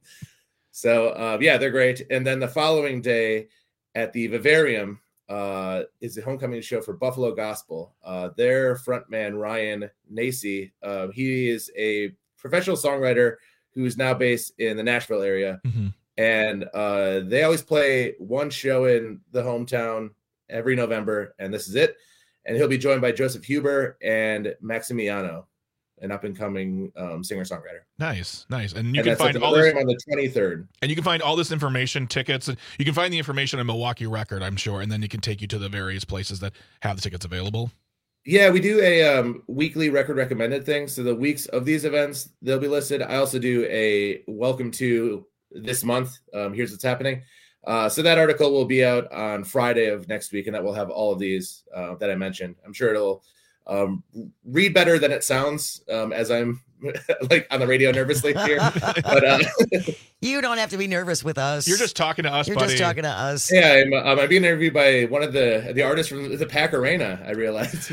So uh, yeah, they're great. And then the following day at the Vivarium uh, is the homecoming show for Buffalo Gospel. Uh, their frontman Ryan Nacy, uh, he is a professional songwriter who's now based in the Nashville area. Mm-hmm. And uh, they always play one show in the hometown every November, and this is it. And he'll be joined by Joseph Huber and Maximiano, an up-and-coming um, singer-songwriter. Nice, nice. And you And can that's find at the all this Vivarium on the twenty-third. and you can find all this information, tickets, and you can find the information on Milwaukee Record, I'm sure, and then it can take you to the various places that have the tickets available. Yeah, we do a um, weekly record recommended thing. So the weeks of these events, they'll be listed. I also do a welcome to this month. Um, here's what's happening. Uh, so that article will be out on Friday of next week, and that will have all of these uh, that I mentioned. I'm sure it'll um, read better than it sounds um, as I'm like on the radio nervously here. But uh, You don't have to be nervous with us. You're just talking to us, You're buddy. just talking to us. yeah, I'm, um, I'm being interviewed by one of the the artists from the Pack Arena. I realized.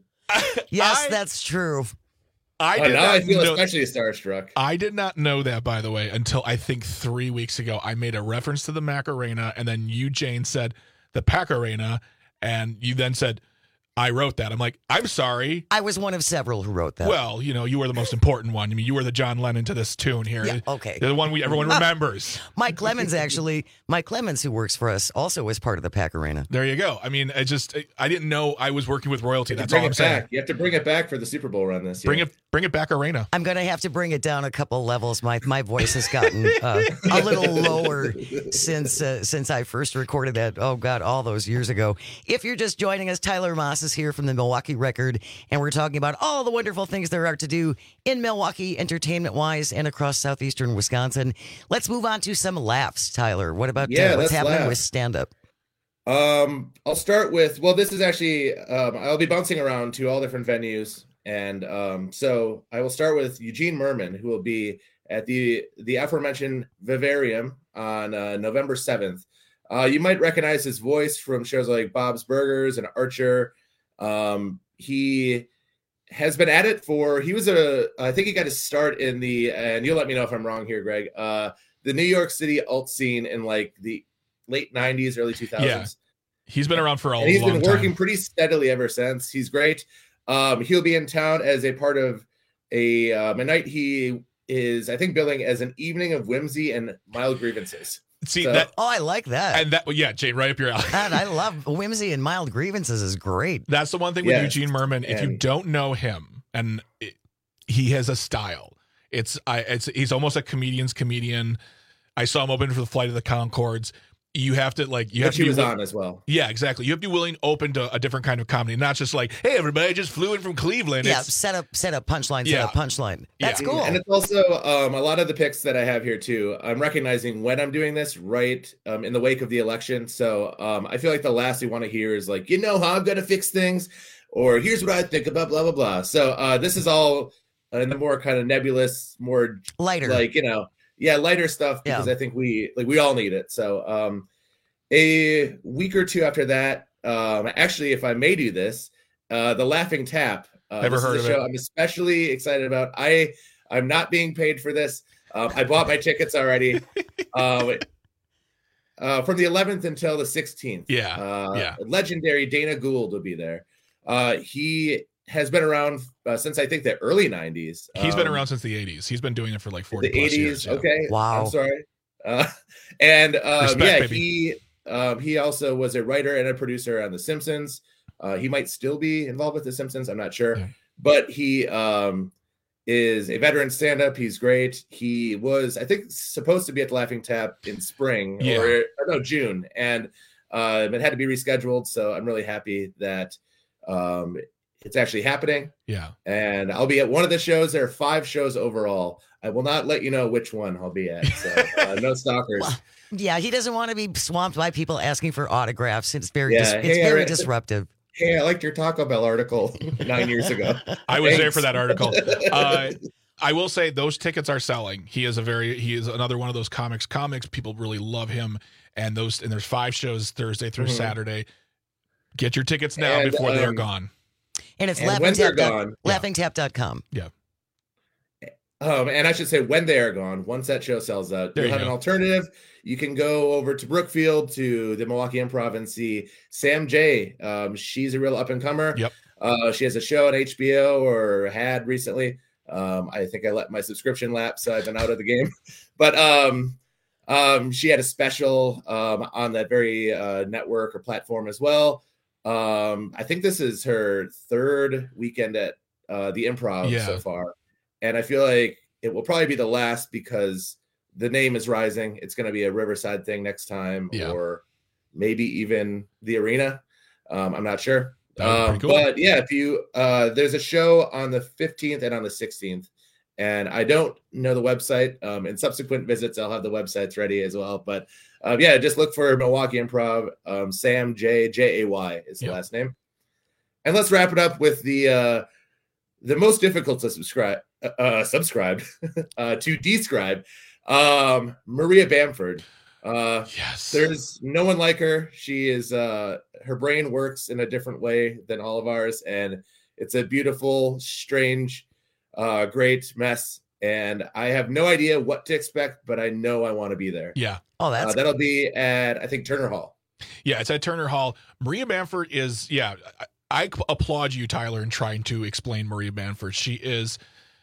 Yes, that's true. I Oh, did now not I feel know- especially starstruck. I did not know that, by the way, until I think three weeks ago. I made a reference to the Macarena, and then you, Jane, said the Pack Arena, and you then said, I wrote that. I'm like, I'm sorry. I was one of several who wrote that. Well, you know, you were the most important one. I mean, you were the John Lennon to this tune here. Yeah, okay. The one we everyone remembers. Mike Clemens, actually. Mike Clemens, who works for us, also was part of the Pack Arena. There you go. I mean, I just, I didn't know I was working with royalty. That's bring all I'm it saying. back. You have to bring it back for the Super Bowl run this year. Bring it, bring it back, Arena. I'm going to have to bring it down a couple levels. My my voice has gotten uh, a little lower since uh, since I first recorded that, oh, God, all those years ago. If you're just joining us, Tyler Moss is here from the Milwaukee Record, and we're talking about all the wonderful things there are to do in Milwaukee, entertainment-wise, and across southeastern Wisconsin. Let's move on to some laughs, Tyler. What about Yeah, uh, what's let's happening laugh. with stand-up? Um, I'll start with, well, this is actually, um, I'll be bouncing around to all different venues. And um, so I will start with Eugene Merman, who will be at the, the aforementioned Vivarium on uh, November seventh. Uh, you might recognize his voice from shows like Bob's Burgers and Archer. Um, he has been at it for, he was a, I think he got his start in the, and you'll let me know if I'm wrong here, Greg, uh, the New York City alt scene in like the late nineties, early two thousands. Yeah. He's been around for a long and time. he's been working pretty steadily ever since. He's great. Um, he'll be in town as a part of a, um, a night he is, I think, billing as an evening of whimsy and mild grievances. See So- that, Oh, I like that. and that, yeah, Jane, right up your alley. God, I love whimsy and mild grievances is great. That's the one thing with Yes. Eugene Merman. If you And- don't know him, and it, he has a style. It's I. It's he's almost a comedian's comedian. I saw him open for the Flight of the Conchords. You have to like you have Which to he be was wi- on as well. Yeah, exactly. You have to be willing, open to a different kind of comedy, not just like, hey, everybody, I just flew in from Cleveland. Yeah, It's, set up, set up punchline, set Yeah. up punchline. That's Yeah. cool. And it's also um, a lot of the picks that I have here too. I'm recognizing when I'm doing this right um, in the wake of the election. So um, I feel like the last you want to hear is like, you know how I'm going to fix things, or here's what I think about blah, blah, blah. So uh, this is all in the more kind of nebulous, more Lighter. like, you know, yeah, lighter stuff because Yeah. I think we like we all need it. So um, a week or two after that, um, actually, if I may do this, uh, the Laughing Tap. Uh, Never this heard is a of show it. I'm especially excited about. I I'm not being paid for this. Um, I bought my tickets already. um, uh, from the eleventh until the sixteenth. Yeah, Uh, yeah. Legendary Dana Gould will be there. Uh, he has been around uh, since I think the early nineties. he's been Um, around since the eighties. He's been doing it for like forty the plus eighties. years. yeah. Okay. Wow. I'm sorry. Uh, and um, Respect, yeah, baby. he um, he also was a writer and a producer on The Simpsons. Uh, he might still be involved with The Simpsons. I'm not sure, Yeah. but he um, is a veteran stand-up. He's great. He was, I think, supposed to be at the Laughing Tap in spring Yeah. or, or no June, and uh, it had to be rescheduled. So I'm really happy that um, it's actually happening. Yeah. And I'll be at one of the shows. There are five shows overall. I will not let you know which one I'll be at. So uh, no stalkers. Yeah, he doesn't want to be swamped by people asking for autographs. It's very, Yeah, dis- it's hey, I very read- disruptive. Hey, I liked your Taco Bell article nine years ago. I was there Thanks. for that article. Uh, I will say those tickets are selling. He is a very he is another one of those comics. Comics people really love him, and those and there's five shows Thursday through Mhm. Saturday. Get your tickets now And, before they are um, gone. And it's And when they're laughing tap dot- gone- laughing tap dot com. Yeah. Um, and I should say when they are gone, once that show sells out, There you'll you have go. an alternative. You can go over to Brookfield to the Milwaukee Improv and see Sam J. Um, she's a real up and comer. Yep. Uh, she has a show on H B O or had recently. Um, I think I let my subscription lapse, so I've been out of the game. But um, um, she had a special um, on that very uh, network or platform as well. Um, I think this is her third weekend at uh, the Improv Yeah. so far. And I feel like it will probably be the last because the name is rising. It's going to be a Riverside thing next time, Yeah. or maybe even the arena. Um, I'm not sure. That would be Um, pretty cool. But yeah, if you uh, there's a show on the fifteenth and on the sixteenth, and I don't know the website. Um, in subsequent visits, I'll have the websites ready as well. But um, yeah, just look for Milwaukee Improv. Um, Sam J J A Y is the Yeah. last name. And let's wrap it up with the uh, the most difficult to subscribe, uh, uh, subscribe uh, to describe. Um, Maria Bamford. Uh, yes. There's no one like her. She is. Uh, her brain works in a different way than all of ours, and it's a beautiful, strange, uh, great mess. And I have no idea what to expect, but I know I want to be there. Yeah. Oh, that's Uh, that'll be at I think Turner Hall. Yeah, it's at Turner Hall. Maria Bamford is, yeah, I, I applaud you, Tyler, in trying to explain Maria Bamford. She is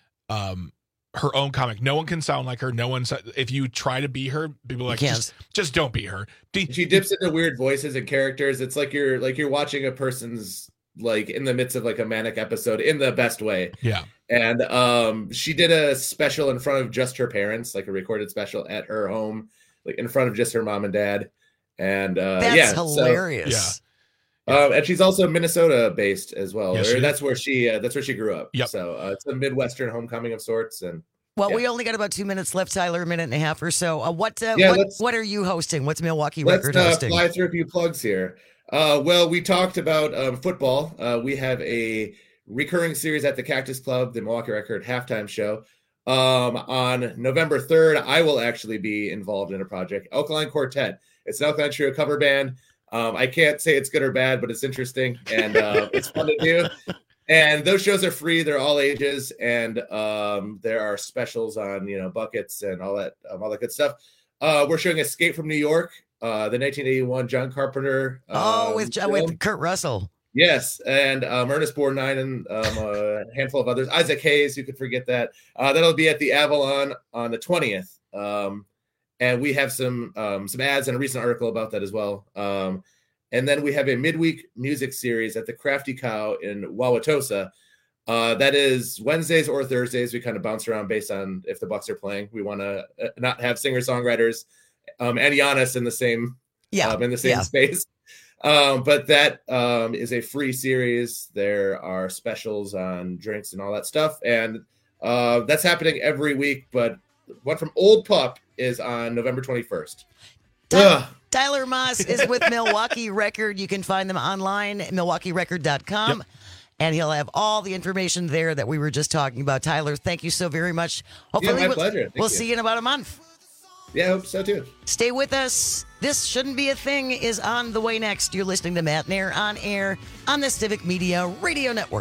um, her own comic. No one can sound like her. No one. If you try to be her, people are like just, just don't be her. D- she dips into weird voices and characters. It's like you're like you're watching a person's like in the midst of like a manic episode in the best way. Yeah. And um, she did a special in front of just her parents, like a recorded special at her home, like in front of just her mom and dad. And uh, that's yeah, hilarious. So, yeah. Um, and she's also Minnesota based as well. Yes, or that's where she uh, that's where she grew up. Yep. So uh, it's a Midwestern homecoming of sorts. And well, yeah. we only got about two minutes left, Tyler, a minute and a half or so. Uh, what uh, yeah, what what are you hosting? What's Milwaukee let's, Record uh, hosting? Fly through a few plugs here. Uh, well, we talked about um, football. Uh, we have a recurring series at the Cactus Club, the Milwaukee Record halftime show. Um, on November third, I will actually be involved in a project, Alkaline Quartet. It's an Alkaline Trio cover band. Um, I can't say it's good or bad, but it's interesting and uh, it's fun to do. And those shows are free; they're all ages, and um, there are specials on you know buckets and all that, um, all that good stuff. Uh, we're showing Escape from New York, uh, the nineteen eighty-one John Carpenter. Um, oh, with film. with Kurt Russell. Yes, and um, Ernest Borgnine and um, a handful of others. Isaac Hayes, you could forget that. Uh, that'll be at the Avalon on the twentieth. Um, And we have some um, some ads and a recent article about that as well. Um, and then we have a midweek music series at the Crafty Cow in Wauwatosa. Uh, that is Wednesdays or Thursdays. We kind of bounce around based on if the Bucks are playing. We want to not have singer songwriters um, and Giannis in the same yeah um, in the same yeah. space. Um, but that um, is a free series. There are specials on drinks and all that stuff, and uh, that's happening every week. But one from Old Pup is on November twenty-first. Tyler, Tyler Moss is with Milwaukee Record. You can find them online at milwaukee record dot com. Yep. And he'll have all the information there that we were just talking about. Tyler, thank you so very much. Hopefully, yeah, my we'll, pleasure. Thank we'll you. see you in about a month. Yeah, I hope so too. Stay with us. This Shouldn't Be a Thing is on the way next. You're listening to Matt Nair on air on the Civic Media Radio Network.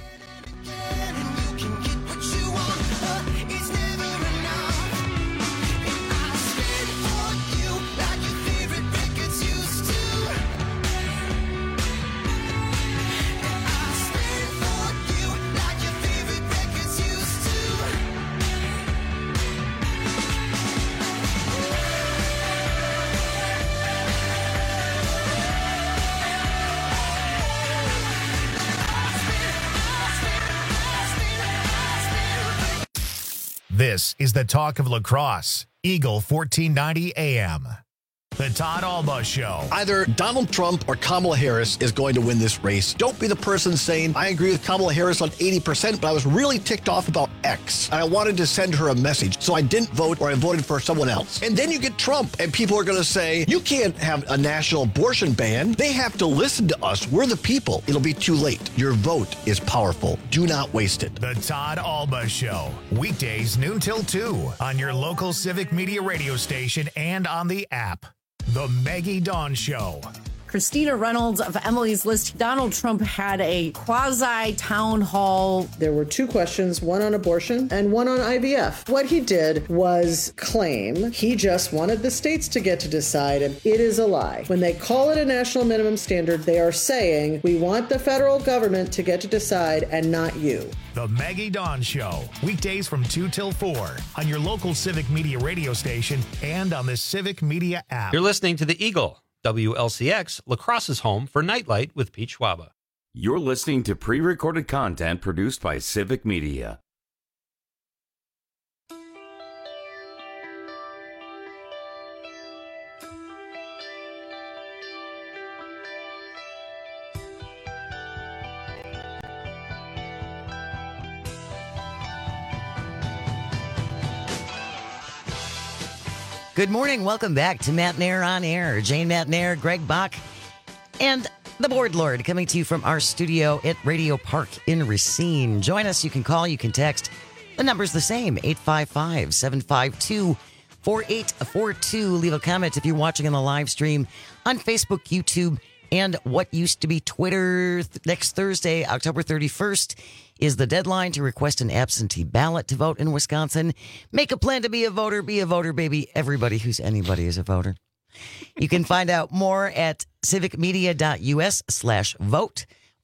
This is the talk of lacrosse. Eagle fourteen ninety A M. The Todd Alba Show. Either Donald Trump or Kamala Harris is going to win this race. Don't be the person saying, I agree with Kamala Harris on eighty percent, but I was really ticked off about X. And I wanted to send her a message, so I didn't vote or I voted for someone else. And then you get Trump, and people are going to say, you can't have a national abortion ban. They have to listen to us. We're the people. It'll be too late. Your vote is powerful. Do not waste it. The Todd Alba Show. Weekdays noon till two on your local Civic Media radio station and on the app. The Maggie Dawn Show. Christina Reynolds of Emily's List. Donald Trump had a quasi-town hall. There were two questions, one on abortion and one on I V F. What he did was claim he just wanted the states to get to decide, and it is a lie. When they call it a national minimum standard, they are saying, we want the federal government to get to decide and not you. The Maggie Dawn Show. Weekdays from two till four on your local Civic Media radio station and on the Civic Media app. You're listening to The Eagle. W L C X, Lacrosse's home for Nightlight with Pete Schwaba. You're listening to pre-recorded content produced by Civic Media. Good morning. Welcome back to Matt Nair on Air. Jane Matt Nair, Greg Bach, and the Board Lord coming to you from our studio at Radio Park in Racine. Join us. You can call, you can text. The number's the same, eight five five, seven five two, four eight four two. Leave a comment if you're watching on the live stream on Facebook, YouTube, and what used to be Twitter. Next Thursday, October thirty-first, is the deadline to request an absentee ballot to vote in Wisconsin. Make a plan to be a voter. Be a voter, baby. Everybody who's anybody is a voter. You can find out more at civicmedia.us slash vote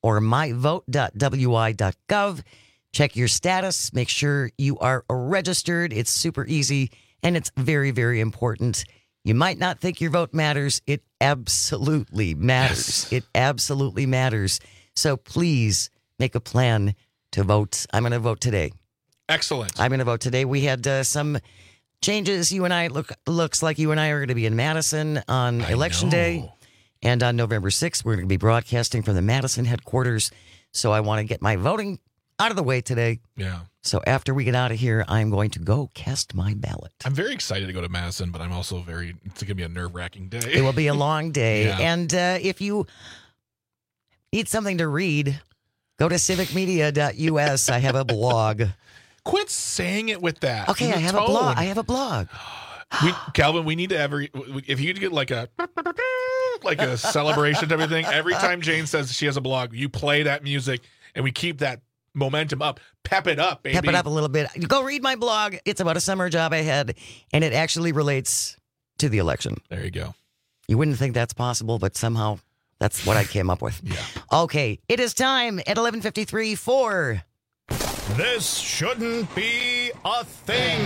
or my vote dot w i dot gov. Check your status. Make sure you are registered. It's super easy, and it's very, very important. You might not think your vote matters. It absolutely matters. Yes. It absolutely matters. So please make a plan to vote. I'm going to vote today. Excellent. I'm going to vote today. We had uh, some changes. You and I, look looks like you and I are going to be in Madison on I Election know. Day. And on November sixth, we're going to be broadcasting from the Madison headquarters. So I want to get my voting out of the way today. Yeah. So after we get out of here, I'm going to go cast my ballot. I'm very excited to go to Madison, but I'm also very, it's going to be a nerve-wracking day. It will be a long day. Yeah. And uh, if you need something to read, go to civic media dot u s. I have a blog. Quit saying it with that. Okay, The I have tone. a blog. I have a blog. We, Calvin, we need to every, if you could get like a, like a celebration type of thing, every time Jane says she has a blog, you play that music and we keep that momentum up. Pep it up, baby. Pep it up a little bit. Go read my blog. It's about a summer job I had, and it actually relates to the election. There you go. You wouldn't think that's possible, but somehow that's what I came up with. Yeah. Okay, it is time at eleven fifty-three for... This shouldn't be a thing.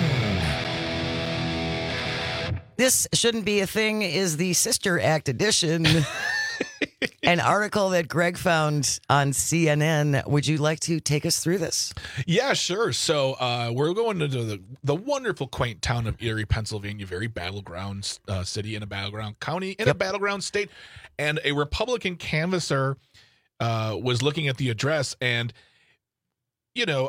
This Shouldn't Be a Thing is the Sister Act edition. An article that Greg found on C N N. Would you like to take us through this? Yeah, sure. So uh, we're going to the, the wonderful, quaint town of Erie, Pennsylvania, very battleground uh, city in a battleground county, in yep. a battleground state. And a Republican canvasser uh, was looking at the address and, you know...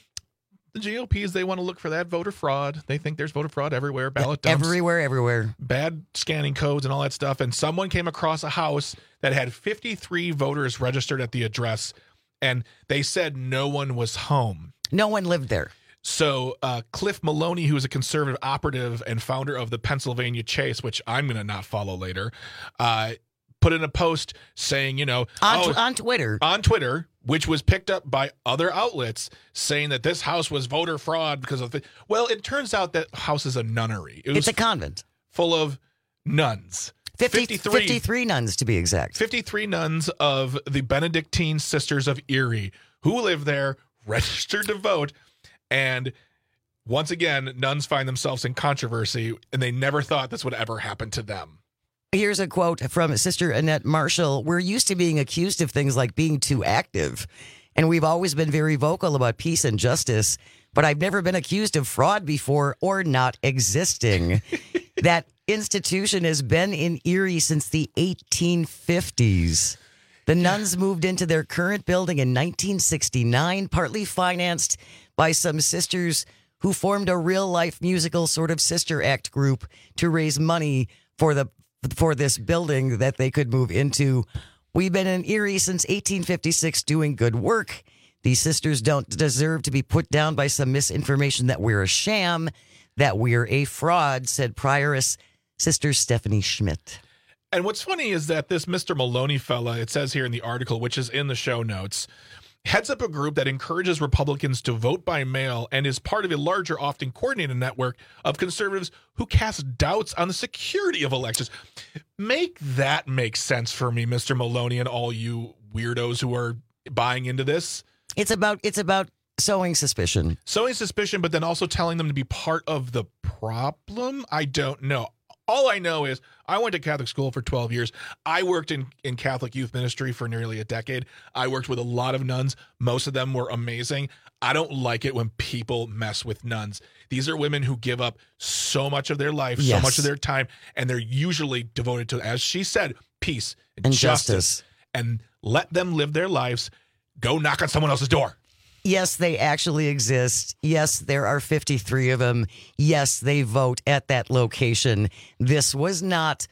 The G O P is they want to look for that voter fraud. They think there's voter fraud everywhere, ballot dumps. Everywhere, everywhere. Bad scanning codes and all that stuff. And someone came across a house that had fifty-three voters registered at the address, and they said no one was home. No one lived there. So uh, Cliff Maloney, who is a conservative operative and founder of the Pennsylvania Chase, which I'm going to not follow later, uh, put in a post saying, you know, on, oh, tw- on Twitter, on Twitter, which was picked up by other outlets saying that this house was voter fraud because of the. Well, it turns out that house is a nunnery. It was it's a convent full of nuns. fifty, fifty-three, fifty-three nuns to be exact. fifty-three nuns of the Benedictine Sisters of Erie who live there, registered to vote, and once again, nuns find themselves in controversy, and they never thought this would ever happen to them. Here's a quote from Sister Annette Marshall. We're used to being accused of things like being too active, and we've always been very vocal about peace and justice, but I've never been accused of fraud before or not existing. That institution has been in Erie since the eighteen fifties. The nuns moved into their current building in nineteen sixty-nine, partly financed by some sisters who formed a real-life musical sort of sister act group to raise money for the for this building that they could move into. We've been in Erie since eighteen fifty-six doing good work. These sisters don't deserve to be put down by some misinformation that we're a sham, that we're a fraud, said prioress Sister Stephanie Schmidt. And what's funny is that this Mister Maloney fella, it says here in the article, which is in the show notes, heads up a group that encourages Republicans to vote by mail and is part of a larger, often coordinated network of conservatives who cast doubts on the security of elections. Make that make sense for me, Mister Maloney, and all you weirdos who are buying into this. It's about it's about sowing suspicion. Sowing suspicion, but then also telling them to be part of the problem? I don't know. All I know is I went to Catholic school for twelve years. I worked in, in Catholic youth ministry for nearly a decade. I worked with a lot of nuns. Most of them were amazing. I don't like it when people mess with nuns. These are women who give up so much of their life, yes. so much of their time, and they're usually devoted to, as she said, peace and, and justice. justice. And let them live their lives. Go knock on someone else's door. Yes, they actually exist. Yes, there are fifty-three of them. Yes, they vote at that location. This was not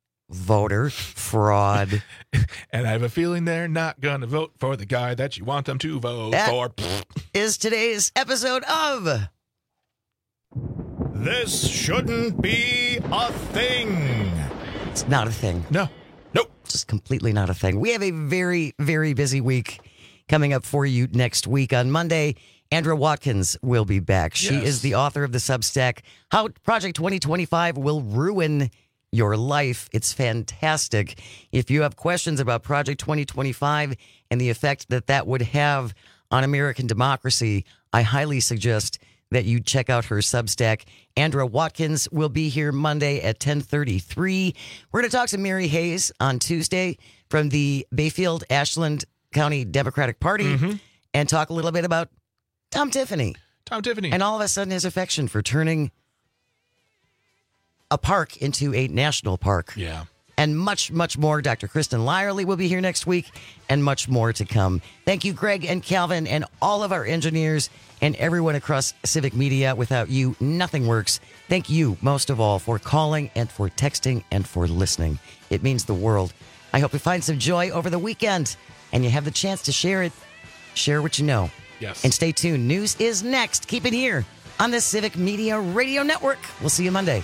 voter fraud. And I have a feeling they're not going to vote for the guy that you want them to vote that for. Is today's episode of This Shouldn't Be a Thing. It's not a thing. No. Nope. Just completely not a thing. We have a very, very busy week coming up for you next week. On Monday, Andra Watkins will be back. She Yes. is the author of the Substack, How Project twenty twenty-five Will Ruin your life. It's fantastic. If you have questions about Project twenty twenty-five and the effect that that would have on American democracy, I highly suggest that you check out her Substack. Andra Watkins will be here Monday at ten thirty-three. We're going to talk to Mary Hayes on Tuesday from the Bayfield Ashland County Democratic Party mm-hmm. and talk a little bit about Tom Tiffany. Tom Tiffany. And all of a sudden his affection for turning a park into a national park. Yeah. And much, much more. Doctor Kristen Lyerly will be here next week, and much more to come. Thank you, Greg and Calvin, and all of our engineers and everyone across Civic Media. Without you, nothing works. Thank you, most of all, for calling and for texting and for listening. It means the world. I hope you find some joy over the weekend, and you have the chance to share it. Share what you know. Yes. And stay tuned. News is next. Keep it here on the Civic Media Radio Network. We'll see you Monday.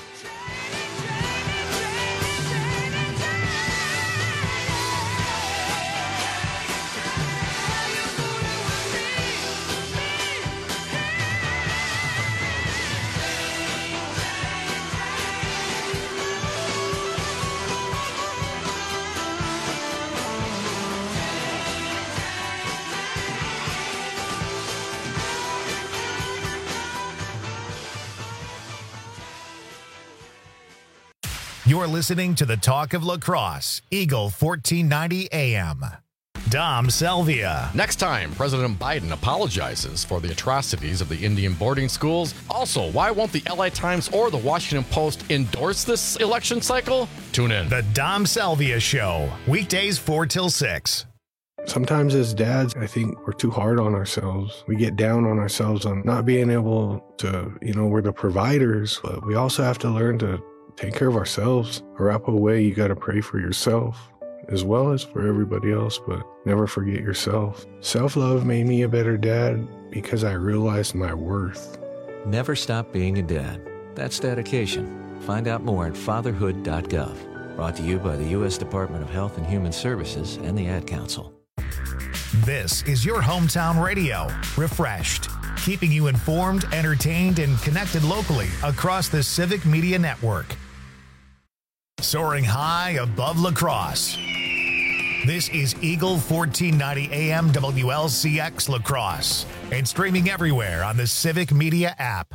You're listening to the Talk of Lacrosse, Eagle fourteen ninety A M. Dom Selvia. Next time, President Biden apologizes for the atrocities of the Indian boarding schools. Also, why won't the L A Times or the Washington Post endorse this election cycle? Tune in. The Dom Selvia Show, weekdays four till six. Sometimes as dads, I think we're too hard on ourselves. We get down on ourselves on not being able to, you know, we're the providers, but we also have to learn to take care of ourselves. Arapahoe way, you got to pray for yourself as well as for everybody else, but never forget yourself. Self-love made me a better dad because I realized my worth. Never stop being a dad. That's dedication. Find out more at fatherhood dot gov. Brought to you by the U S Department of Health and Human Services and the Ad Council. This is your hometown radio, refreshed, keeping you informed, entertained, and connected locally across the Civic Media Network. Soaring high above lacrosse. This is Eagle fourteen ninety A M W L C X Lacrosse and streaming everywhere on the Civic Media app.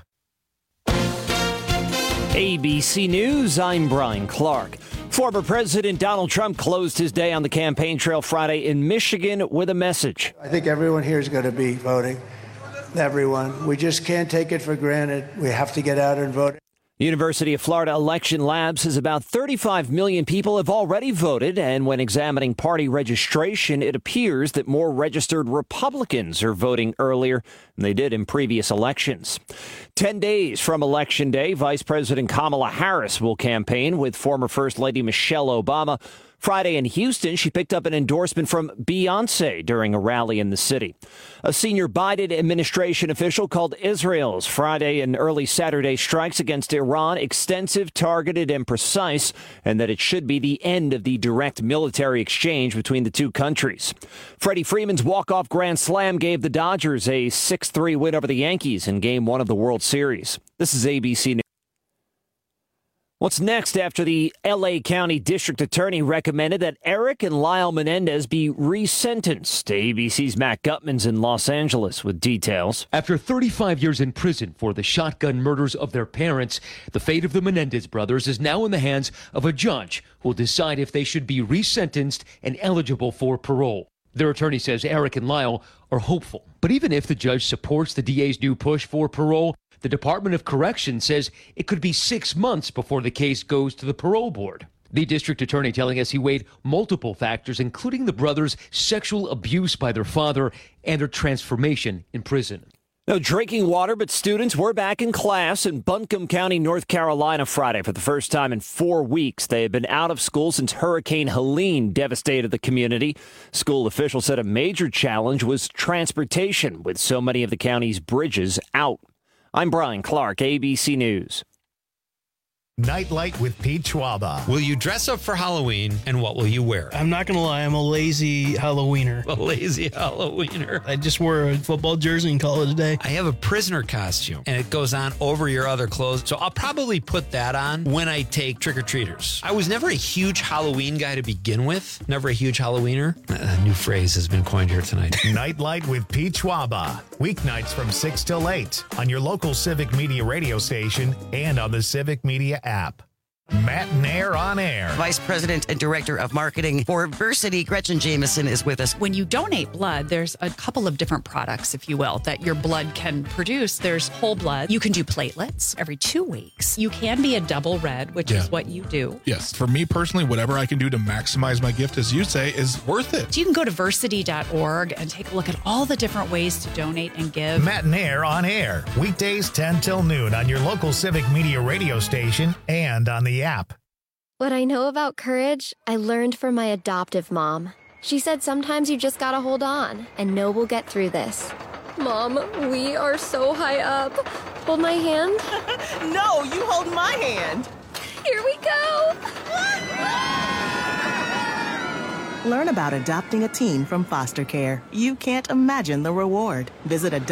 A B C News, I'm Brian Clark. Former President Donald Trump closed his day on the campaign trail Friday in Michigan with a message. I think everyone here is going to be voting. Everyone. We just can't take it for granted. We have to get out and vote. University of Florida Election Lab says about thirty-five million people have already voted, and when examining party registration, it appears that more registered Republicans are voting earlier than they did in previous elections. Ten days from Election Day, Vice President Kamala Harris will campaign with former First Lady Michelle Obama. Friday in Houston, she picked up an endorsement from Beyonce during a rally in the city. A senior Biden administration official called Israel's Friday and early Saturday strikes against Iran extensive, targeted, and precise, and that it should be the end of the direct military exchange between the two countries. Freddie Freeman's walk-off grand slam gave the Dodgers a six three win over the Yankees in Game one of the World Series. This is A B C News. What's next after the L A County District Attorney recommended that Eric and Lyle Menendez be resentenced? A B C's Matt Gutman's in Los Angeles with details. After thirty-five years in prison for the shotgun murders of their parents, the fate of the Menendez brothers is now in the hands of a judge who will decide if they should be resentenced and eligible for parole. Their attorney says Eric and Lyle are hopeful. But even if the judge supports the D A's new push for parole, the Department of Corrections says it could be six months before the case goes to the parole board. The district attorney telling us he weighed multiple factors, including the brothers' sexual abuse by their father and their transformation in prison. No drinking water, but students were back in class in Buncombe County, North Carolina Friday for the first time in four weeks. They had been out of school since Hurricane Helene devastated the community. School officials said a major challenge was transportation, with so many of the county's bridges out. I'm Brian Clark, A B C News. Nightlight with Pete Schwaba. Will you dress up for Halloween, and what will you wear? I'm not going to lie, I'm a lazy Halloweener. A lazy Halloweener. I just wore a football jersey and call it a day. I have a prisoner costume, and it goes on over your other clothes, so I'll probably put that on when I take trick-or-treaters. I was never a huge Halloween guy to begin with. Never a huge Halloweener. A new phrase has been coined here tonight. Nightlight with Pete Schwaba. Weeknights from six till eight on your local Civic Media radio station and on the Civic Media app. Matt Nair on air. Vice President and Director of Marketing for Versity, Gretchen Jameson, is with us. When you donate blood, there's a couple of different products, if you will, that your blood can produce. There's whole blood. You can do platelets every two weeks. You can be a double red, which Yeah. is what you do. Yes, for me personally, whatever I can do to maximize my gift, as you say, is worth it. So you can go to versity dot org and take a look at all the different ways to donate and give. Matt Nair on air. Weekdays ten till noon on your local Civic Media radio station and on the app. What I know about courage, I learned from my adoptive mom. She said sometimes you just gotta hold on and know we'll get through this. Mom, we are so high up. Hold my hand. No, you hold my hand. Here we go. Learn about adopting a teen from foster care. You can't imagine the reward. Visit a